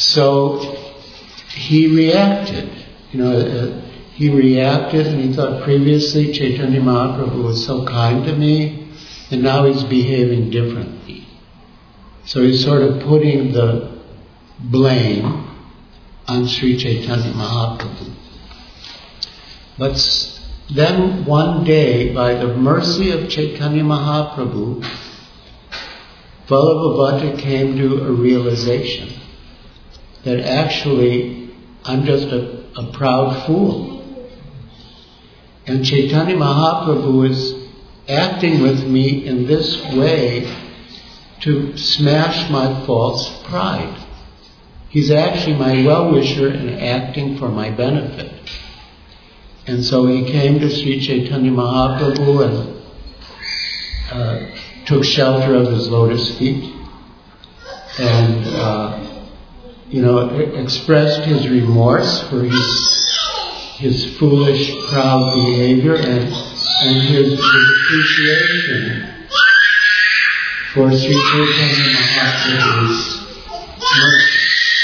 So he reacted. You know, uh, he reacted, and he thought previously Chaitanya Mahaprabhu was so kind to me, and now he's behaving differently. So he's sort of putting the blame on Sri Chaitanya Mahaprabhu. But then one day, by the mercy of Chaitanya Mahaprabhu, Vallabhavata came to a realization that actually I'm just a, a proud fool. And Chaitanya Mahaprabhu is acting with me in this way to smash my false pride. He's actually my well-wisher and acting for my benefit. And so he came to Sri Chaitanya Mahaprabhu and uh, took shelter of his lotus feet and, uh, you know, expressed his remorse for his, his foolish, proud behavior and, and his, his appreciation for Sri Chaitanya Mahaprabhu's mercy.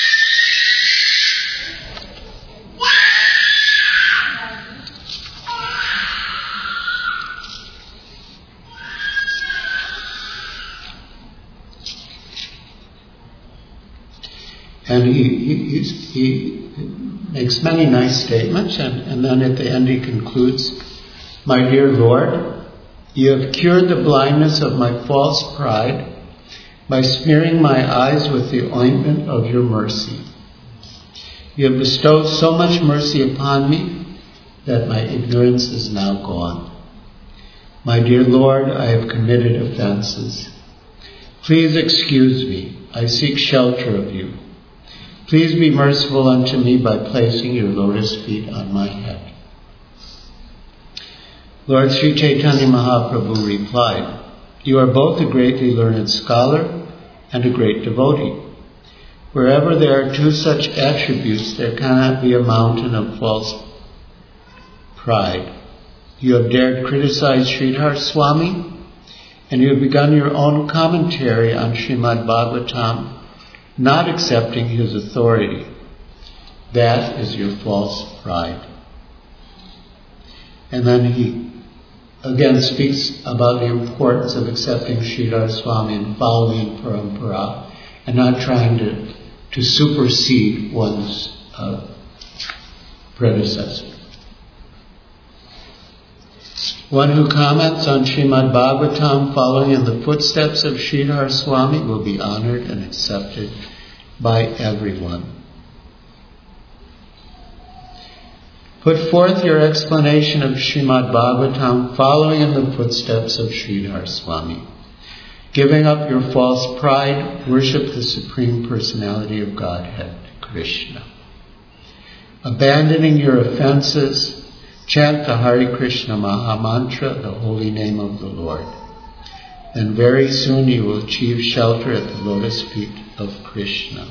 And he, he, he makes many nice statements, and, and then at the end he concludes, "My dear Lord, you have cured the blindness of my false pride by smearing my eyes with the ointment of your mercy. You have bestowed so much mercy upon me that my ignorance is now gone. My dear Lord, I have committed offenses. Please excuse me. I seek shelter of you. Please be merciful unto me by placing your lotus feet on my head." Lord Sri Chaitanya Mahaprabhu replied, "You are both a greatly learned scholar and a great devotee. Wherever there are two such attributes, there cannot be a mountain of false pride. You have dared criticize Sridhar Swami, and you have begun your own commentary on Srimad Bhagavatam, not accepting his authority. That is your false pride." And then he again speaks about the importance of accepting Sridhar Swami and following parampara and not trying to, to supersede one's uh, predecessor. One who comments on Srimad Bhagavatam following in the footsteps of Sridhar Swami will be honored and accepted by everyone. Put forth your explanation of Srimad Bhagavatam following in the footsteps of Sridhar Swami. Giving up your false pride, worship the Supreme Personality of Godhead, Krishna. Abandoning your offenses, chant the Hare Krishna Maha Mantra, the holy name of the Lord. Then very soon you will achieve shelter at the lotus feet of Krishna.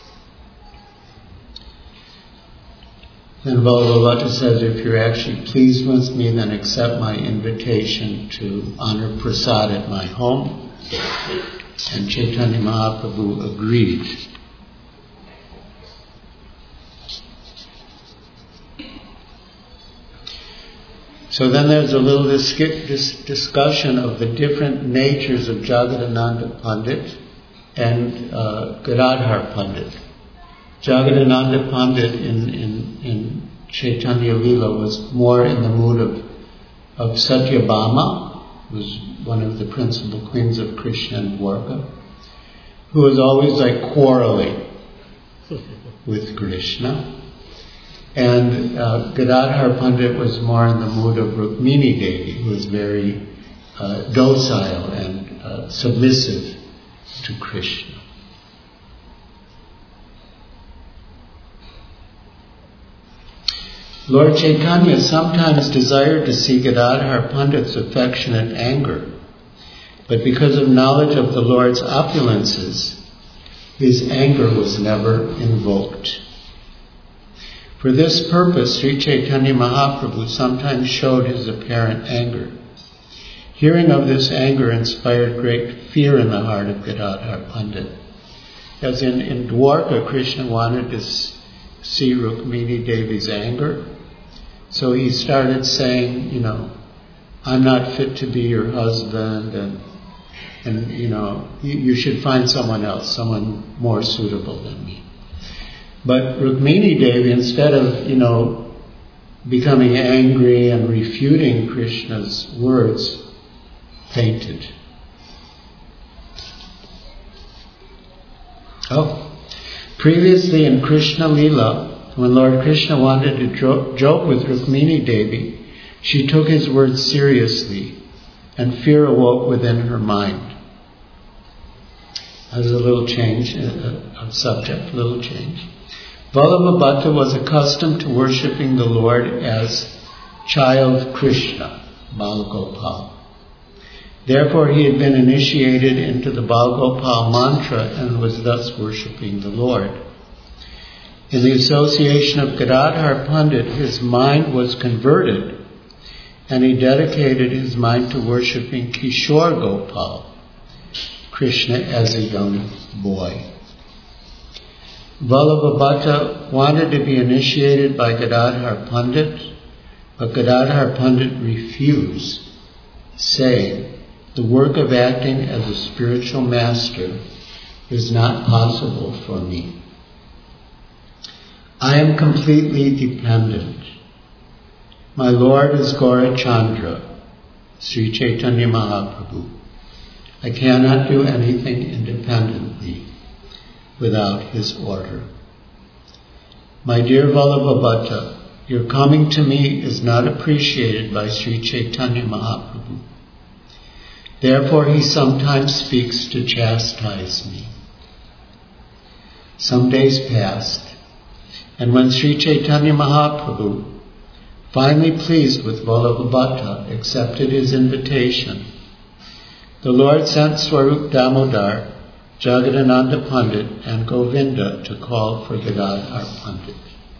Then Vallabhavata says, if you're actually pleased with me, then accept my invitation to honor prasad at my home. And Chaitanya Mahaprabhu agreed. So then there's a little dis- dis- discussion of the different natures of Jagadananda Pandit and uh, Gadadhar Pandit. Jagadananda Pandit in, in, in Chaitanya Lila was more in the mood of, of Satyabhama, who was one of the principal queens of Krishna and Dwarka, who was always like quarreling with Krishna. And uh, Gadadhar Pandit was more in the mood of Rukmini Devi, who was very uh, docile and uh, submissive to Krishna. Lord Chaitanya sometimes desired to see Gadadhar Pandit's affectionate anger, but because of knowledge of the Lord's opulences, his anger was never invoked. For this purpose, Sri Chaitanya Mahaprabhu sometimes showed his apparent anger. Hearing of this anger inspired great fear in the heart of Gadadhar Pandit. As in, in Dwarka, Krishna wanted to see Rukmini Devi's anger. So he started saying, you know, I'm not fit to be your husband, and, and you know, you, you should find someone else, someone more suitable than me. But Rukmini Devi, instead of, you know, becoming angry and refuting Krishna's words, fainted. Oh, previously in Krishna Lila, when Lord Krishna wanted to jo- joke with Rukmini Devi, she took his words seriously, and fear awoke within her mind. That was a little change uh, of subject, a little change. Vallabhabhata was accustomed to worshipping the Lord as child Krishna, Balgopal. Therefore he had been initiated into the Balgopal mantra and was thus worshipping the Lord. In the association of Gadadhar Pandit, his mind was converted, and he dedicated his mind to worshipping Kishore Gopal, Krishna as a young boy. Vallabhabhata wanted to be initiated by Gadadhar Pandit, but Gadadhar Pandit refused, saying, the work of acting as a spiritual master is not possible for me. I am completely dependent. My Lord is Gaurachandra, Sri Chaitanya Mahaprabhu. I cannot do anything independently without his order. My dear Vallabhabhata, your coming to me is not appreciated by Sri Chaitanya Mahaprabhu. Therefore he sometimes speaks to chastise me. Some days passed, and when Sri Chaitanya Mahaprabhu, finally pleased with Vallabhabhata, accepted his invitation, the Lord sent Swarup Damodar, Jagadananda Pandit, and Govinda to call for Gadadhar Pandit.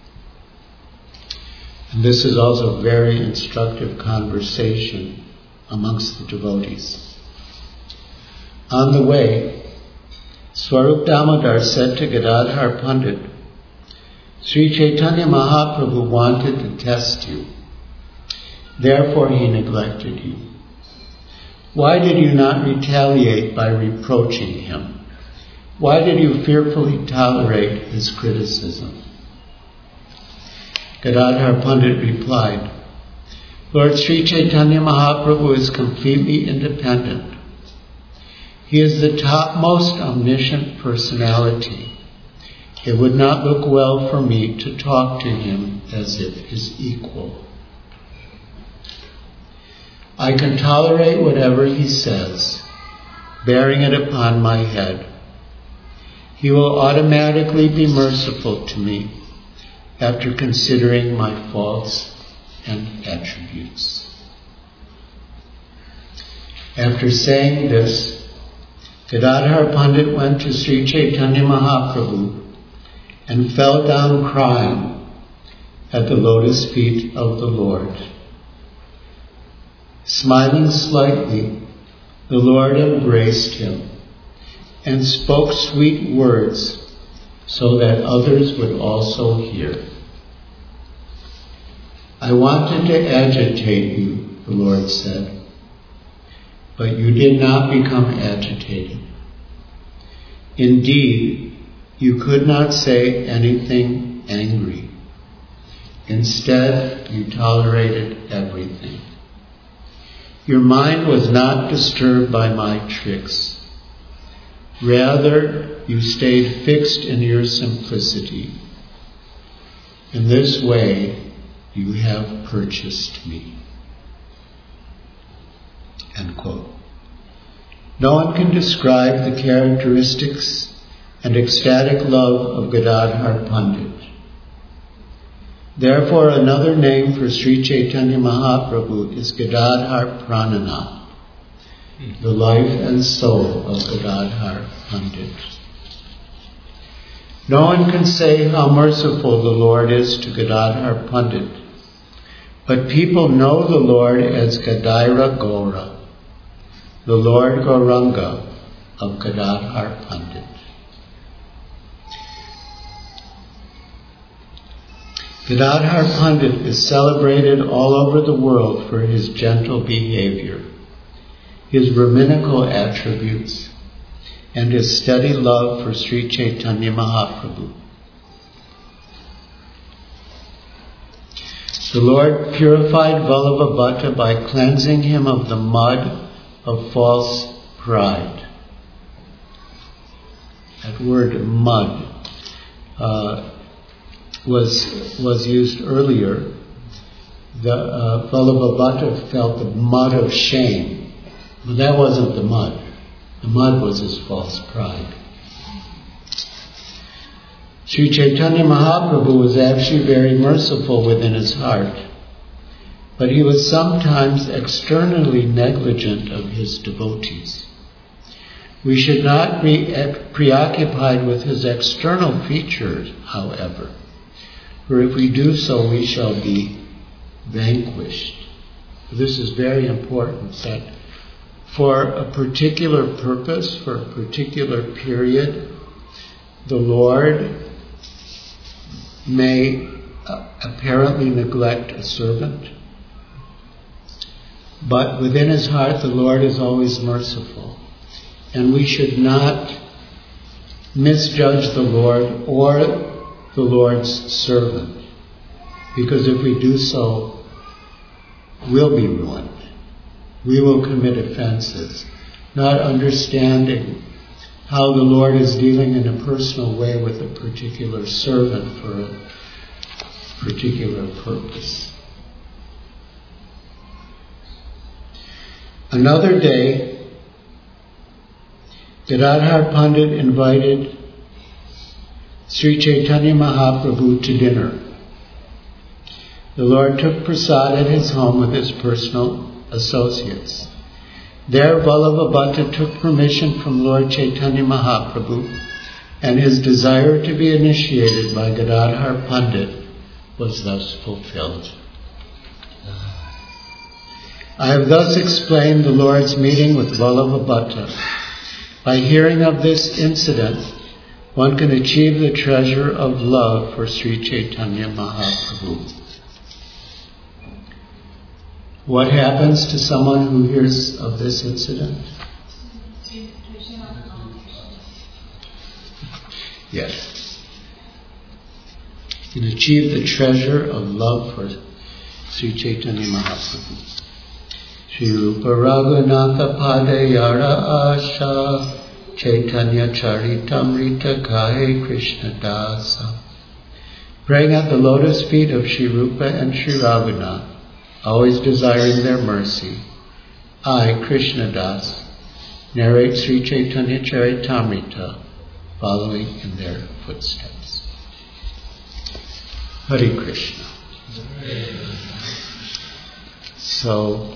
And this is also a very instructive conversation amongst the devotees. On the way, Swarup Damodar said to Gadadhar Pandit, Sri Chaitanya Mahaprabhu wanted to test you. Therefore he neglected you. Why did you not retaliate by reproaching him? Why did you fearfully tolerate his criticism? Gadadhar Pandit replied, Lord Sri Chaitanya Mahaprabhu is completely independent. He is the topmost omniscient personality. It would not look well for me to talk to him as if his equal. I can tolerate whatever he says, bearing it upon my head. He will automatically be merciful to me after considering my faults and attributes. After saying this, Gadadhar Pandit went to Sri Chaitanya Mahaprabhu and fell down crying at the lotus feet of the Lord. Smiling slightly, the Lord embraced him and spoke sweet words so that others would also hear. I wanted to agitate you, the Lord said, but you did not become agitated. Indeed, you could not say anything angry. Instead, you tolerated everything. Your mind was not disturbed by my tricks. Rather, you stayed fixed in your simplicity. In this way, you have purchased me. End quote. No one can describe the characteristics and ecstatic love of Gadadhar Pandit. Therefore, another name for Sri Chaitanya Mahaprabhu is Gadadhar Pranana, the life and soul of Gadadhar Pandit. No one can say how merciful the Lord is to Gadadhar Pandit, but people know the Lord as Gadaira Gaura, the Lord Gauranga of Gadadhar Pandit. Gadadhar Pandit is celebrated all over the world for his gentle behavior, his Brahminical attributes, and his steady love for Sri Chaitanya Mahaprabhu. The Lord purified Vallabhabhata by cleansing him of the mud of false pride. That word mud uh, was was used earlier. The uh, Vallabhabhata felt the mud of shame, but that wasn't the mud. The mud was his false pride. Sri Chaitanya Mahaprabhu was actually very merciful within his heart, but he was sometimes externally negligent of his devotees. We should not be preoccupied with his external features, however, for if we do so, we shall be vanquished. This is very important, that for a particular purpose, for a particular period, the Lord may uh, apparently neglect a servant, but within his heart the Lord is always merciful, and we should not misjudge the Lord or the Lord's servant, because if we do so, we'll be ruined. We will commit offenses, not understanding how the Lord is dealing in a personal way with a particular servant for a particular purpose. Another day, Gadadhar Pandit invited Sri Chaitanya Mahaprabhu to dinner. The Lord took prasad at his home with his personal associates. There, Vallabhabhata took permission from Lord Chaitanya Mahaprabhu, and his desire to be initiated by Gadadhar Pandit was thus fulfilled. I have thus explained the Lord's meeting with Vallabhabhata. By hearing of this incident, one can achieve the treasure of love for Sri Chaitanya Mahaprabhu. What happens to someone who hears of this incident? Yes. You can achieve the treasure of love for Sri Chaitanya Mahaprabhu. Shri Rupa Raghunatha Padayara Asha Chaitanya Charitamrita Kahe Krishna Dasa. Praying at the lotus feet of Shri Rupa and Shri Raghunath, always desiring their mercy, I, Krishna Das, narrate Sri Chaitanya Charitamrita, following in their footsteps. Hare Krishna. So,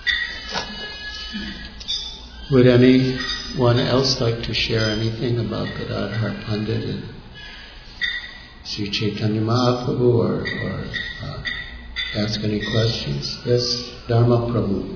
would anyone else like to share anything about Gadadhar Pandit and Sri Chaitanya Mahaprabhu, or, or uh, ask any questions? Yes, Dharma Prabhu.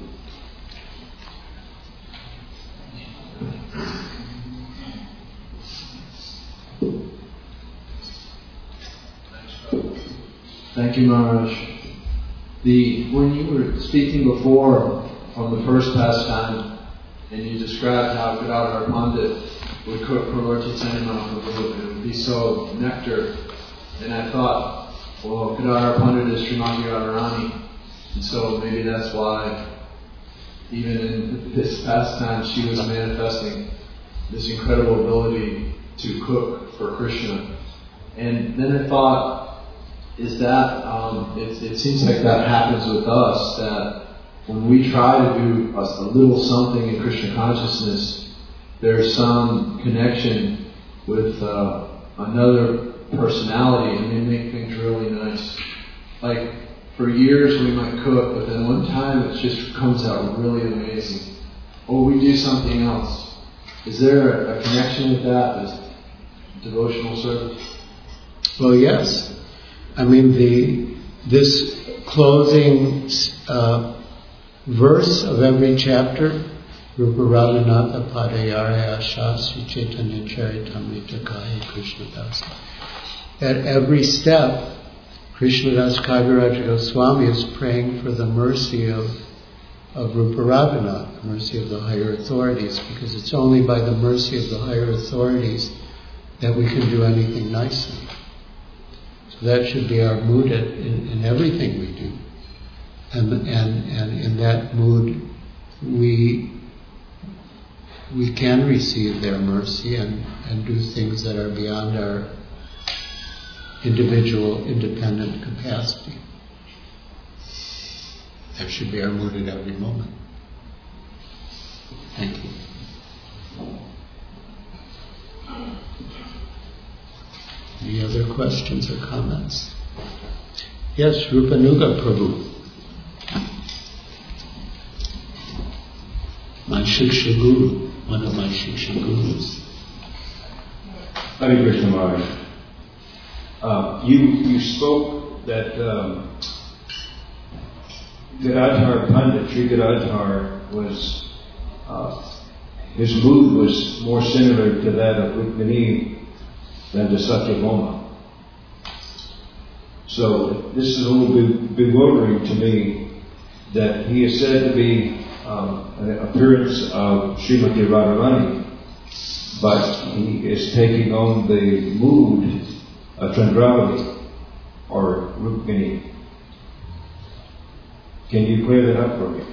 Thank you, Maharaj. The when you were speaking before on the first pastime, and you described how Gadadhar Pandit would cook for Lord Chaitanya Mahaprabhu, and it would be so nectar, and I thought, well, Gadadhar Pandit is Srimati Radharani, and so maybe that's why even in this pastime she was manifesting this incredible ability to cook for Krishna. And then I thought, is that, um, it, it seems like that happens with us, that when we try to do a, a little something in Krishna consciousness, there's some connection with uh, another personality, and they make things really nice. Like, for years we might cook, but then one time it just comes out really amazing. Or we do something else. Is there a, a connection with that, this devotional service? Well, yes. I mean, the this closing uh, verse of every chapter, Rupa Raghunatha Padayara Asha Sri Chaitanya Charitamrita Kahe Krishna Dasa. At every step, Krishnadas Kaviraja Goswami is praying for the mercy of, of Rupa Raghunath, the mercy of the higher authorities, because it's only by the mercy of the higher authorities that we can do anything nicely. So that should be our mood at, in, in everything we do. And, and, and in that mood, we we can receive their mercy and, and do things that are beyond our individual independent capacity. That should be our mood at every moment. Thank you. Any other questions or comments? Yes, Rupanuga Prabhu. My Shiksha Guru, one of my Shiksha Gurus. Hare Krishna Maharaj. Uh, you, you spoke that um, Gadadhar Pandit, Sri Gadadhar, was, uh, his mood was more similar to that of Rukmini than to Satyabhama. So this is a little bit bewildering to me that he is said to be um, an appearance of Srimati Radharani, but he is taking on the mood of Chandravati or Rukmini. Can you clear that up for me?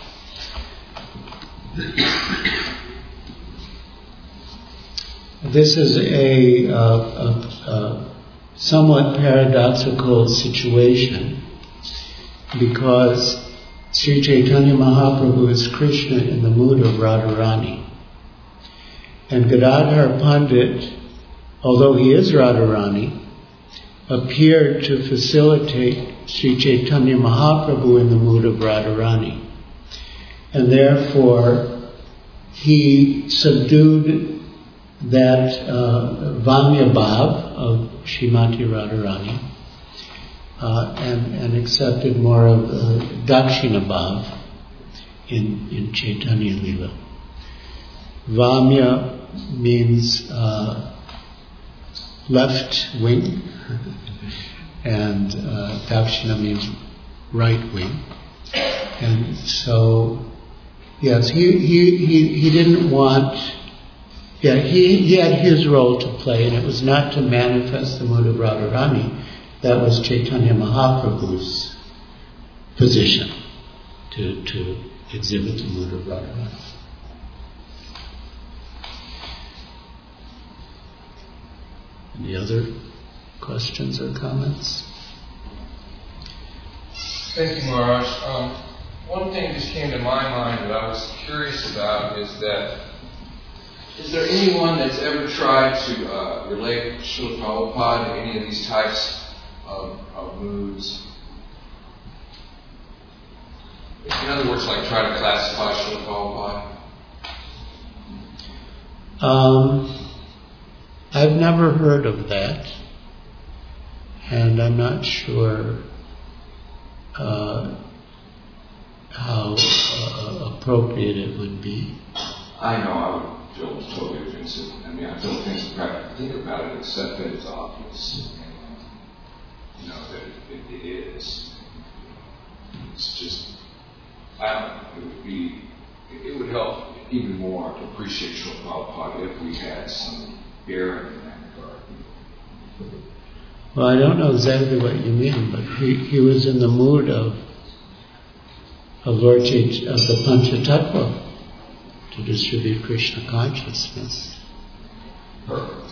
This is a, uh, a, a somewhat paradoxical situation, because Sri Chaitanya Mahaprabhu is Krishna in the mood of Radharani. And Gadadhar Pandit, although he is Radharani, appeared to facilitate Sri Chaitanya Mahaprabhu in the mood of Radharani. And therefore, he subdued that uh, Vamya Bhav of Srimati Radharani uh, and, and accepted more of uh, Dakshina Bhav in, in Chaitanya Lila. Vamya means uh, left wing, and uh, Dakshina means right wing. And so, yes, he, he, he, he didn't want... Yeah, he, he had his role to play, and it was not to manifest the mood of Radharani. That was Chaitanya Mahaprabhu's position, to, to exhibit the mood of Radharani. Any other questions or comments? Thank you, Maharaj. Um, one thing just came to my mind that I was curious about is that is there anyone that's ever tried to uh, relate Srila Prabhupada to any of these types of, of moods? In other words, like try to classify Srila Prabhupada? Um, I've never heard of that, and I'm not sure uh, how uh, appropriate it would be. I know I would feel totally offensive. I mean, I don't think it's practical to think about it, except that it's obvious. And, you know, that it, it is. It's just, I don't know, it would be, it, it would help even more to appreciate Srila Prabhupada if we had some bearing in that regard. Well, I don't know exactly what you mean, but he, he was in the mood of of Lord Ch- of the Panchatattva to distribute Krishna consciousness. Perfect.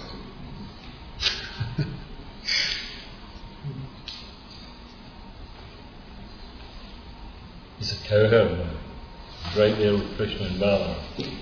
He's a cowherd, right there with Krishna and Balaram.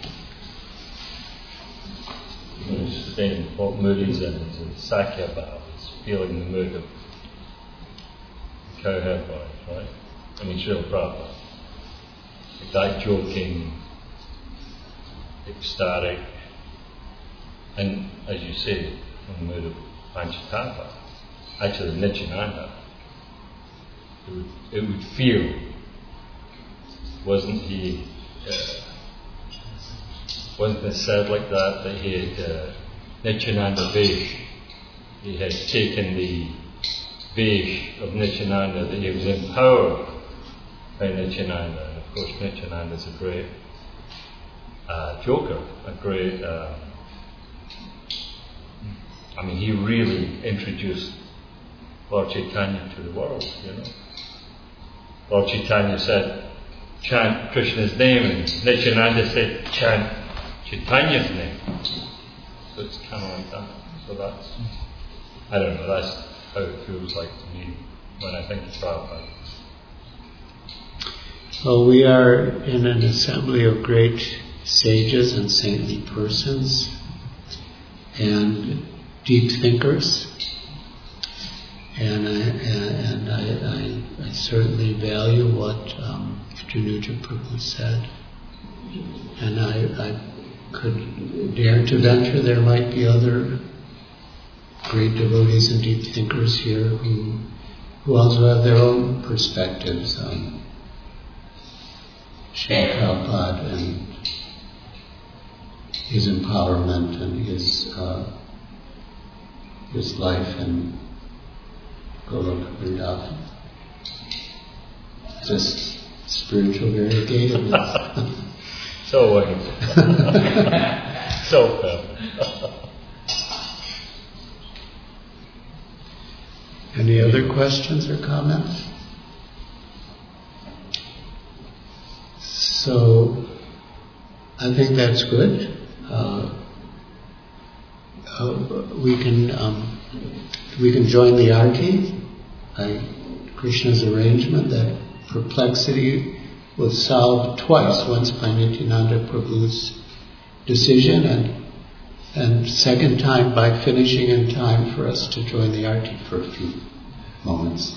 He's saying what mood he's in. He's in Sakya Bhav. He's feeling the mood of the cowherd boy, right? I mean, Srila Prabhupada. Like that joking, ecstatic, and as you say, in the mood of Panchatattva, actually Nityananda, it would, it would feel, wasn't he, uh, wasn't it said like that, that he had, uh, Nityananda Vesh, he had taken the Vesh of Nityananda, that he was empowered by Nityananda. And of course, Nityananda is a great uh, joker, a great. Uh, I mean, he really introduced Lord Chaitanya to the world, you know. Lord Chaitanya said, chant Krishna's name, and Nityananda said, chant Chaitanya's name. So it's kind of like that. So that's, I don't know, that's how it feels like to me when I think of Prabhupada. Well, we are in an assembly of great sages and saintly persons and deep thinkers, and I, and I, I, I certainly value what um, Januja Prabhu said, and I, I could dare to venture there might be other great devotees and deep thinkers here who who also have their own perspectives on Srila Prabhupada and his empowerment and his uh, his life in Goloka Vrindavan. Just spiritual variegated. So wonderful. So perfect. Any other questions or comments? So, I think that's good. Uh, uh, we can um, we can join the arti by Krishna's arrangement. That perplexity was solved twice. Once by Nityananda Prabhu's decision, and and second time by finishing in time for us to join the arti for a few moments.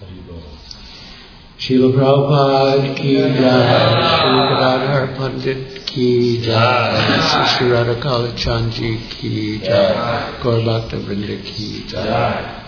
Srila Prabhupada ki jai, Srila Gadadhar Pandit ki jai, Sri Radha Kalachandji ki jai, Gaur Bhakta Vrinda ki jai.